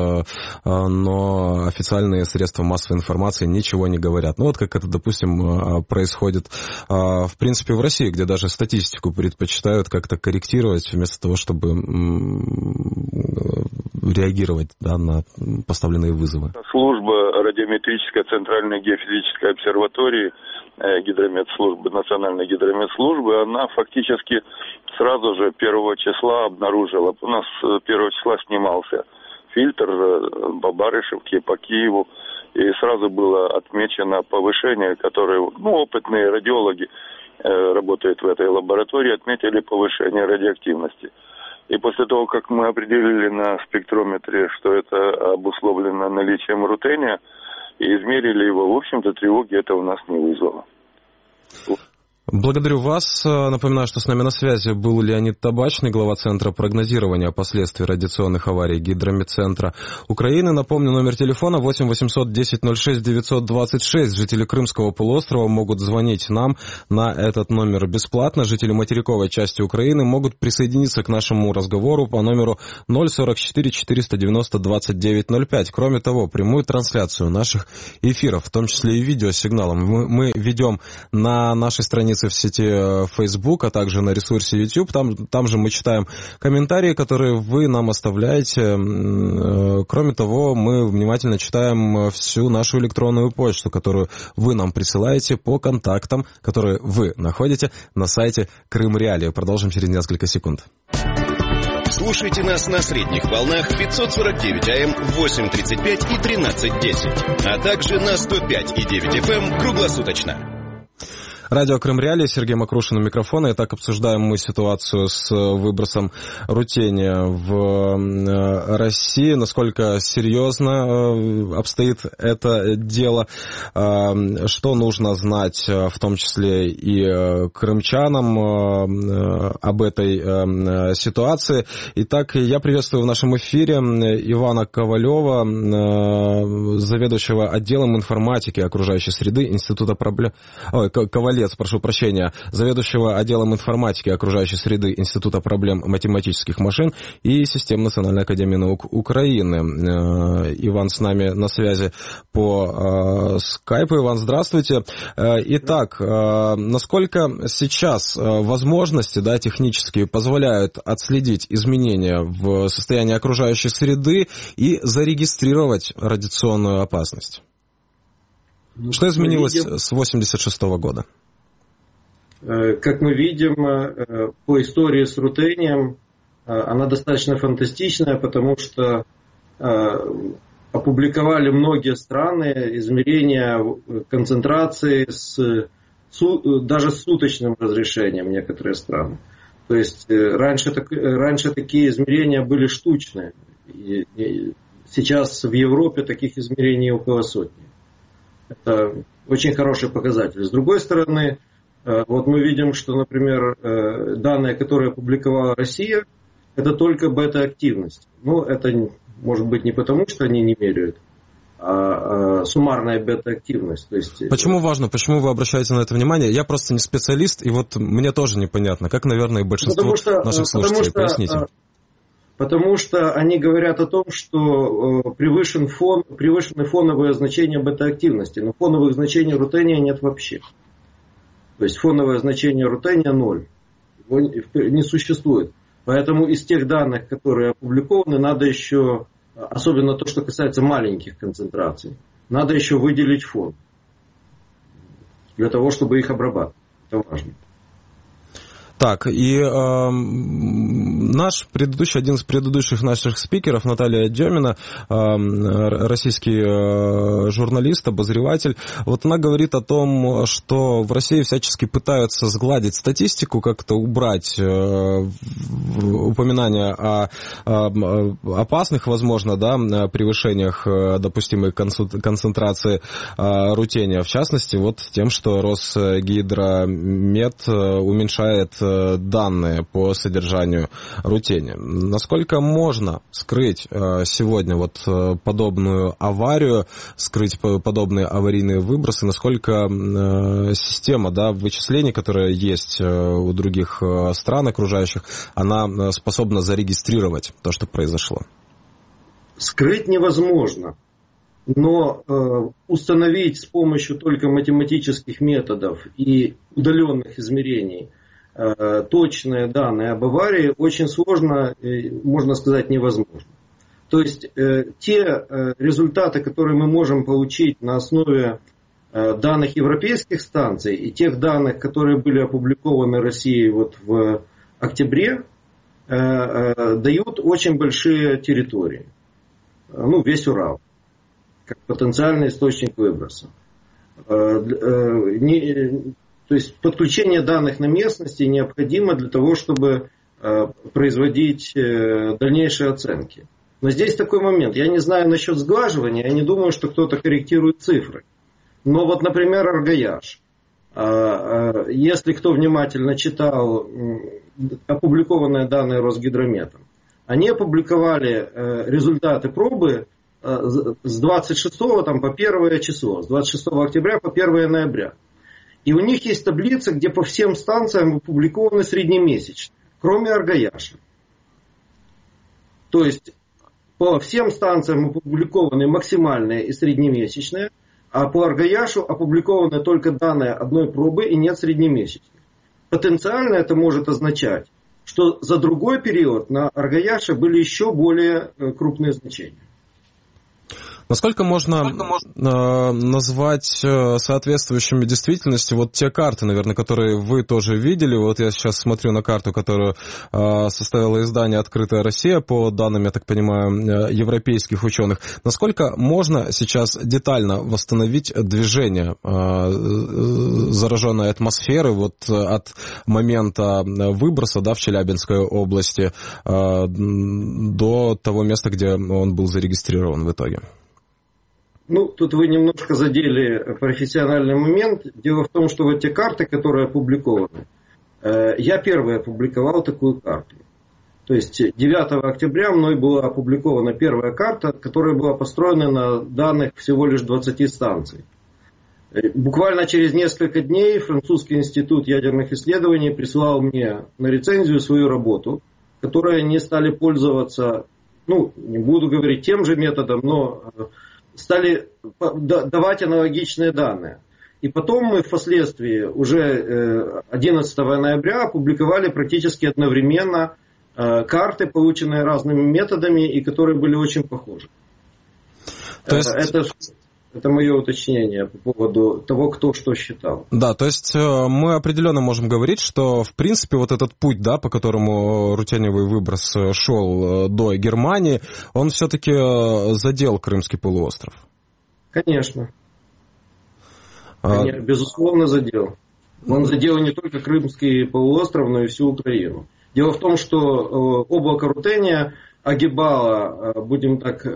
A: но официальные средства массовой информации ничего не говорят. Как это, допустим, происходит, в принципе, в России, где даже статистику предпочитают как-то корректировать, вместо того, чтобы реагировать на поставленные вызовы.
E: Служба радиометрической Центральной геофизической обсерватории, гидрометслужбы, национальной гидрометслужбы, она фактически сразу же 1 числа обнаружила. У нас 1 числа снимался фильтр по Барышевке, по Киеву, и сразу было отмечено повышение, которое, опытные радиологи работают в этой лаборатории, отметили повышение радиоактивности. И после того, как мы определили на спектрометре, что это обусловлено наличием рутения, и измерили его, в общем-то, тревоги это у нас не вызвало.
A: Благодарю вас. Напоминаю, что с нами на связи был Леонид Табачный, глава Центра прогнозирования последствий радиационных аварий Гидрометцентра Украины. Напомню, номер телефона 8 800 10 06 926. Жители Крымского полуострова могут звонить нам на этот номер бесплатно. Жители материковой части Украины могут присоединиться к нашему разговору по номеру 044 490 2905. Кроме того, прямую трансляцию наших эфиров, в том числе и видеосигналом, мы ведем на нашей странице в сети Facebook, а также на ресурсе YouTube. Там же мы читаем комментарии, которые вы нам оставляете. Кроме того, мы внимательно читаем всю нашу электронную почту, которую вы нам присылаете по контактам, которые вы находите на сайте Крым Реалии. Продолжим через несколько секунд.
B: Слушайте нас на средних волнах 549 АМ, 8:35 и 13:10, а также на 105,9 FM круглосуточно.
A: Радио Крым Реалии, Сергей Макрушин у микрофона. Итак, обсуждаем мы ситуацию с выбросом рутения в России, насколько серьезно обстоит это дело, что нужно знать, в том числе и крымчанам, об этой ситуации. Итак, я приветствую в нашем эфире Ивана Ковалева, заведующего отделом информатики окружающей среды Института проблем... заведующего отделом информатики окружающей среды Института проблем математических машин и систем Национальной академии наук Украины. Иван с нами на связи по скайпу. Иван, здравствуйте. Итак, насколько сейчас возможности, технические позволяют отследить изменения в состоянии окружающей среды и зарегистрировать радиационную опасность? Что изменилось с 1986 года?
G: Как мы видим, по истории с рутением, она достаточно фантастичная, потому что опубликовали многие страны измерения концентрации даже с суточным разрешением некоторые страны. То есть раньше такие измерения были штучные. И сейчас в Европе таких измерений около сотни. Это очень хороший показатель. С другой стороны, вот мы видим, что, например, данные, которые опубликовала Россия, это только бета-активность. Ну, это может быть не потому, что они не меряют, а суммарная бета-активность. То есть...
A: Почему важно? Почему вы обращаете на это внимание? Я просто не специалист, и вот мне тоже непонятно, как, наверное, и большинство наших слушателей. Поясните.
G: Потому что они говорят о том, что превышены фоновые значения бета-активности, но фоновых значений рутения нет вообще. То есть фоновое значение рутения 0. Его не существует. Поэтому из тех данных, которые опубликованы, надо еще, особенно то, что касается маленьких концентраций, надо еще выделить фон. Для того, чтобы их обрабатывать. Это важно.
A: Так, и один из предыдущих наших спикеров, Наталья Демина, российский журналист, обозреватель, вот она говорит о том, что в России всячески пытаются сгладить статистику, как-то убрать упоминания о опасных, возможно, превышениях допустимой концентрации рутения, в частности, вот тем, что Росгидромет уменьшает данные по содержанию рутения. Насколько можно скрыть сегодня вот подобную аварию, скрыть подобные аварийные выбросы, насколько система вычислений, которая есть у других стран окружающих, она способна зарегистрировать то, что произошло?
G: Скрыть невозможно, но установить с помощью только математических методов и удаленных измерений точные данные об аварии очень сложно, можно сказать, невозможно. То есть те результаты, которые мы можем получить на основе данных европейских станций и тех данных, которые были опубликованы Россией вот в октябре, дают очень большие территории. Весь Урал, как потенциальный источник выброса. То есть подключение данных на местности необходимо для того, чтобы производить дальнейшие оценки. Но здесь такой момент. Я не знаю насчет сглаживания, я не думаю, что кто-то корректирует цифры. Но вот, например, Аргаяш. если кто внимательно читал опубликованные данные Росгидрометом, они опубликовали результаты пробы с 26 там, по 1 число, с 26 октября по 1 ноября. И у них есть таблица, где по всем станциям опубликованы среднемесячные, кроме Аргаяша. То есть по всем станциям опубликованы максимальные и среднемесячные, а по Аргаяшу опубликованы только данные одной пробы и нет среднемесячных. Потенциально это может означать, что за другой период на Аргаяше были еще более крупные значения.
A: Насколько можно назвать соответствующими действительности вот те карты, наверное, которые вы тоже видели? Вот я сейчас смотрю на карту, которую составило издание «Открытая Россия» по данным, я так понимаю, европейских ученых. Насколько можно сейчас детально восстановить движение зараженной атмосферы вот от момента выброса, да, в Челябинской области до того места, где он был зарегистрирован в итоге?
G: Ну, тут вы немножко задели профессиональный момент. Дело в том, что вот те карты, которые опубликованы, я первый опубликовал такую карту. То есть 9 октября мной была опубликована первая карта, которая была построена на данных всего лишь 20 станций. Буквально через несколько дней Французский институт ядерных исследований прислал мне на рецензию свою работу, которой они стали пользоваться, ну, не буду говорить тем же методом, но стали давать аналогичные данные. И потом мы впоследствии уже 11 ноября опубликовали практически одновременно карты, полученные разными методами и которые были очень похожи. То есть... Это мое уточнение по поводу того, кто что считал.
A: Да, то есть мы определенно можем говорить, что в принципе вот этот путь, да, по которому рутениевый выброс шел до Германии, он все-таки задел Крымский полуостров.
G: Конечно. Безусловно, задел. Он задел не только Крымский полуостров, но и всю Украину. Дело в том, что облако рутения огибало, будем так...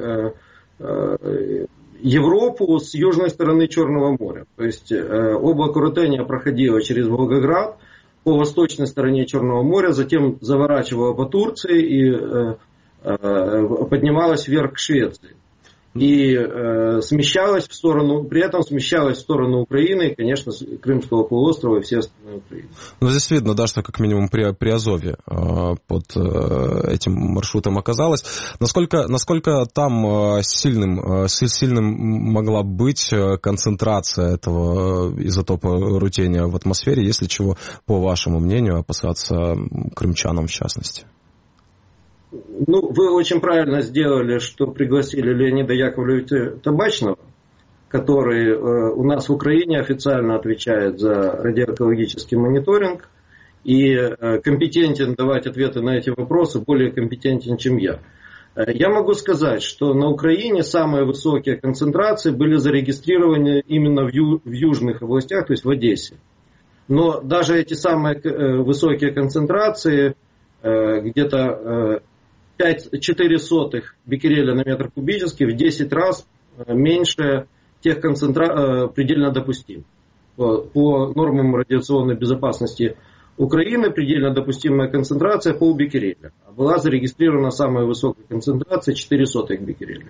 G: Европу с южной стороны Черного моря. То есть облако рутения проходило через Волгоград по восточной стороне Черного моря, затем заворачивало по Турции и поднималось вверх к Швеции. И смещалось в сторону, при этом смещалось в сторону Украины и, конечно, Крымского полуострова и всей остальной Украины.
A: Ну, здесь видно, да, что как минимум при Азове под этим маршрутом оказалось. Насколько там сильным могла быть концентрация этого изотопа рутения в атмосфере, если чего, по вашему мнению, опасаться крымчанам в частности?
G: Ну, вы очень правильно сделали, что пригласили Леонида Яковлевича Табачного, который у нас в Украине официально отвечает за радиоэкологический мониторинг и компетентен давать ответы на эти вопросы, более компетентен, чем я. Я могу сказать, что на Украине самые высокие концентрации были зарегистрированы именно в южных областях, то есть в Одессе. Но даже эти самые высокие концентрации, где-то 0,04 беккереля на метр кубический, в 10 раз меньше тех предельно допустим. По нормам радиационной безопасности Украины предельно допустимая концентрация полбеккереля. Была зарегистрирована самая высокая концентрация 0,04 беккереля.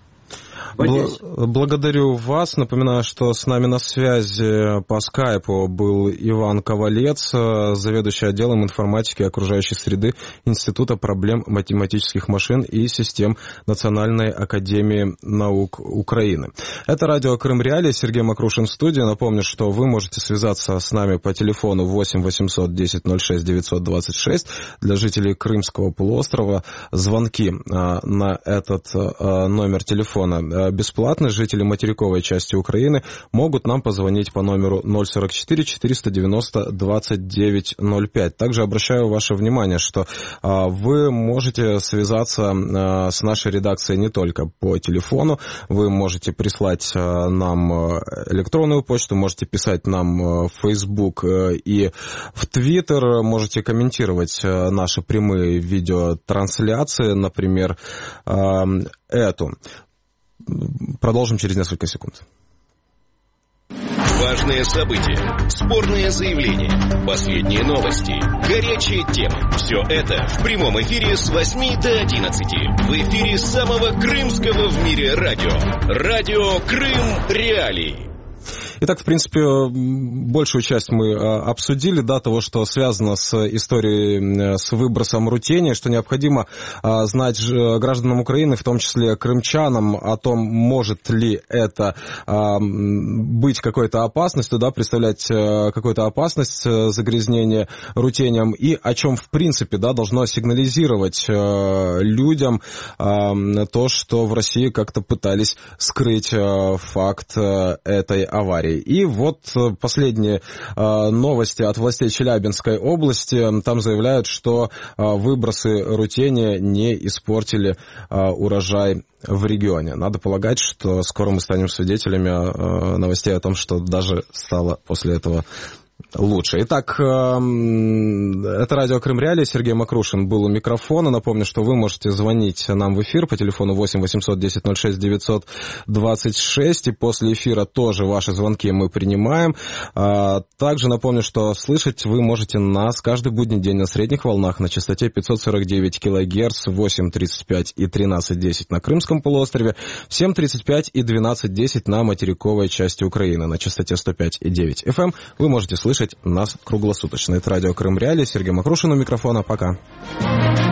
A: Благодарю вас. Напоминаю, что с нами на связи по скайпу был Иван Ковалец, заведующий отделом информатики и окружающей среды Института проблем математических машин и систем Национальной академии наук Украины. Это радио Крым Реалии, Сергей Макрушин в студии. Напомню, что вы можете связаться с нами по телефону 8 800 10 06 926. Для жителей Крымского полуострова звонки на этот номер телефона бесплатно. Жители материковой части Украины могут нам позвонить по номеру 044 490 2905. Также обращаю ваше внимание, что вы можете связаться с нашей редакцией не только по телефону, вы можете прислать нам электронную почту, можете писать нам в Facebook и в Twitter, можете комментировать наши прямые видеотрансляции, например, эту. Продолжим через несколько секунд.
B: Важные события, спорные заявления, последние новости, горячие темы. Все это в прямом эфире с 8 до 11. В эфире самого крымского в мире радио. Радио Крым Реалии.
A: Итак, в принципе, большую часть мы обсудили, да, того, что связано с историей, с выбросом рутения, что необходимо знать гражданам Украины, в том числе крымчанам, о том, может ли это быть какой-то опасностью, да, представлять какую-то опасность загрязнения рутением, и о чем, в принципе, да, должно сигнализировать людям то, что в России как-то пытались скрыть факт этой аварии. И вот последние новости от властей Челябинской области. Там заявляют, что выбросы рутения не испортили урожай в регионе. Надо полагать, что скоро мы станем свидетелями новостей о том, что даже стало после этого лучше. Итак, это радио Крым Реалии. Сергей Макрушин был у микрофона. Напомню, что вы можете звонить нам в эфир по телефону 8 800 10 06 926. И после эфира тоже ваши звонки мы принимаем. Также напомню, что слышать вы можете нас каждый будний день на средних волнах на частоте 549 килогерц, 8:35 и 13:10 на Крымском полуострове, в 7:35 и 12:10 на материковой части Украины на частоте 105,9 FM. Вы можете слышать нас круглосуточно. Это радио Крым Реалии. Сергей Макрушин у микрофона. Пока.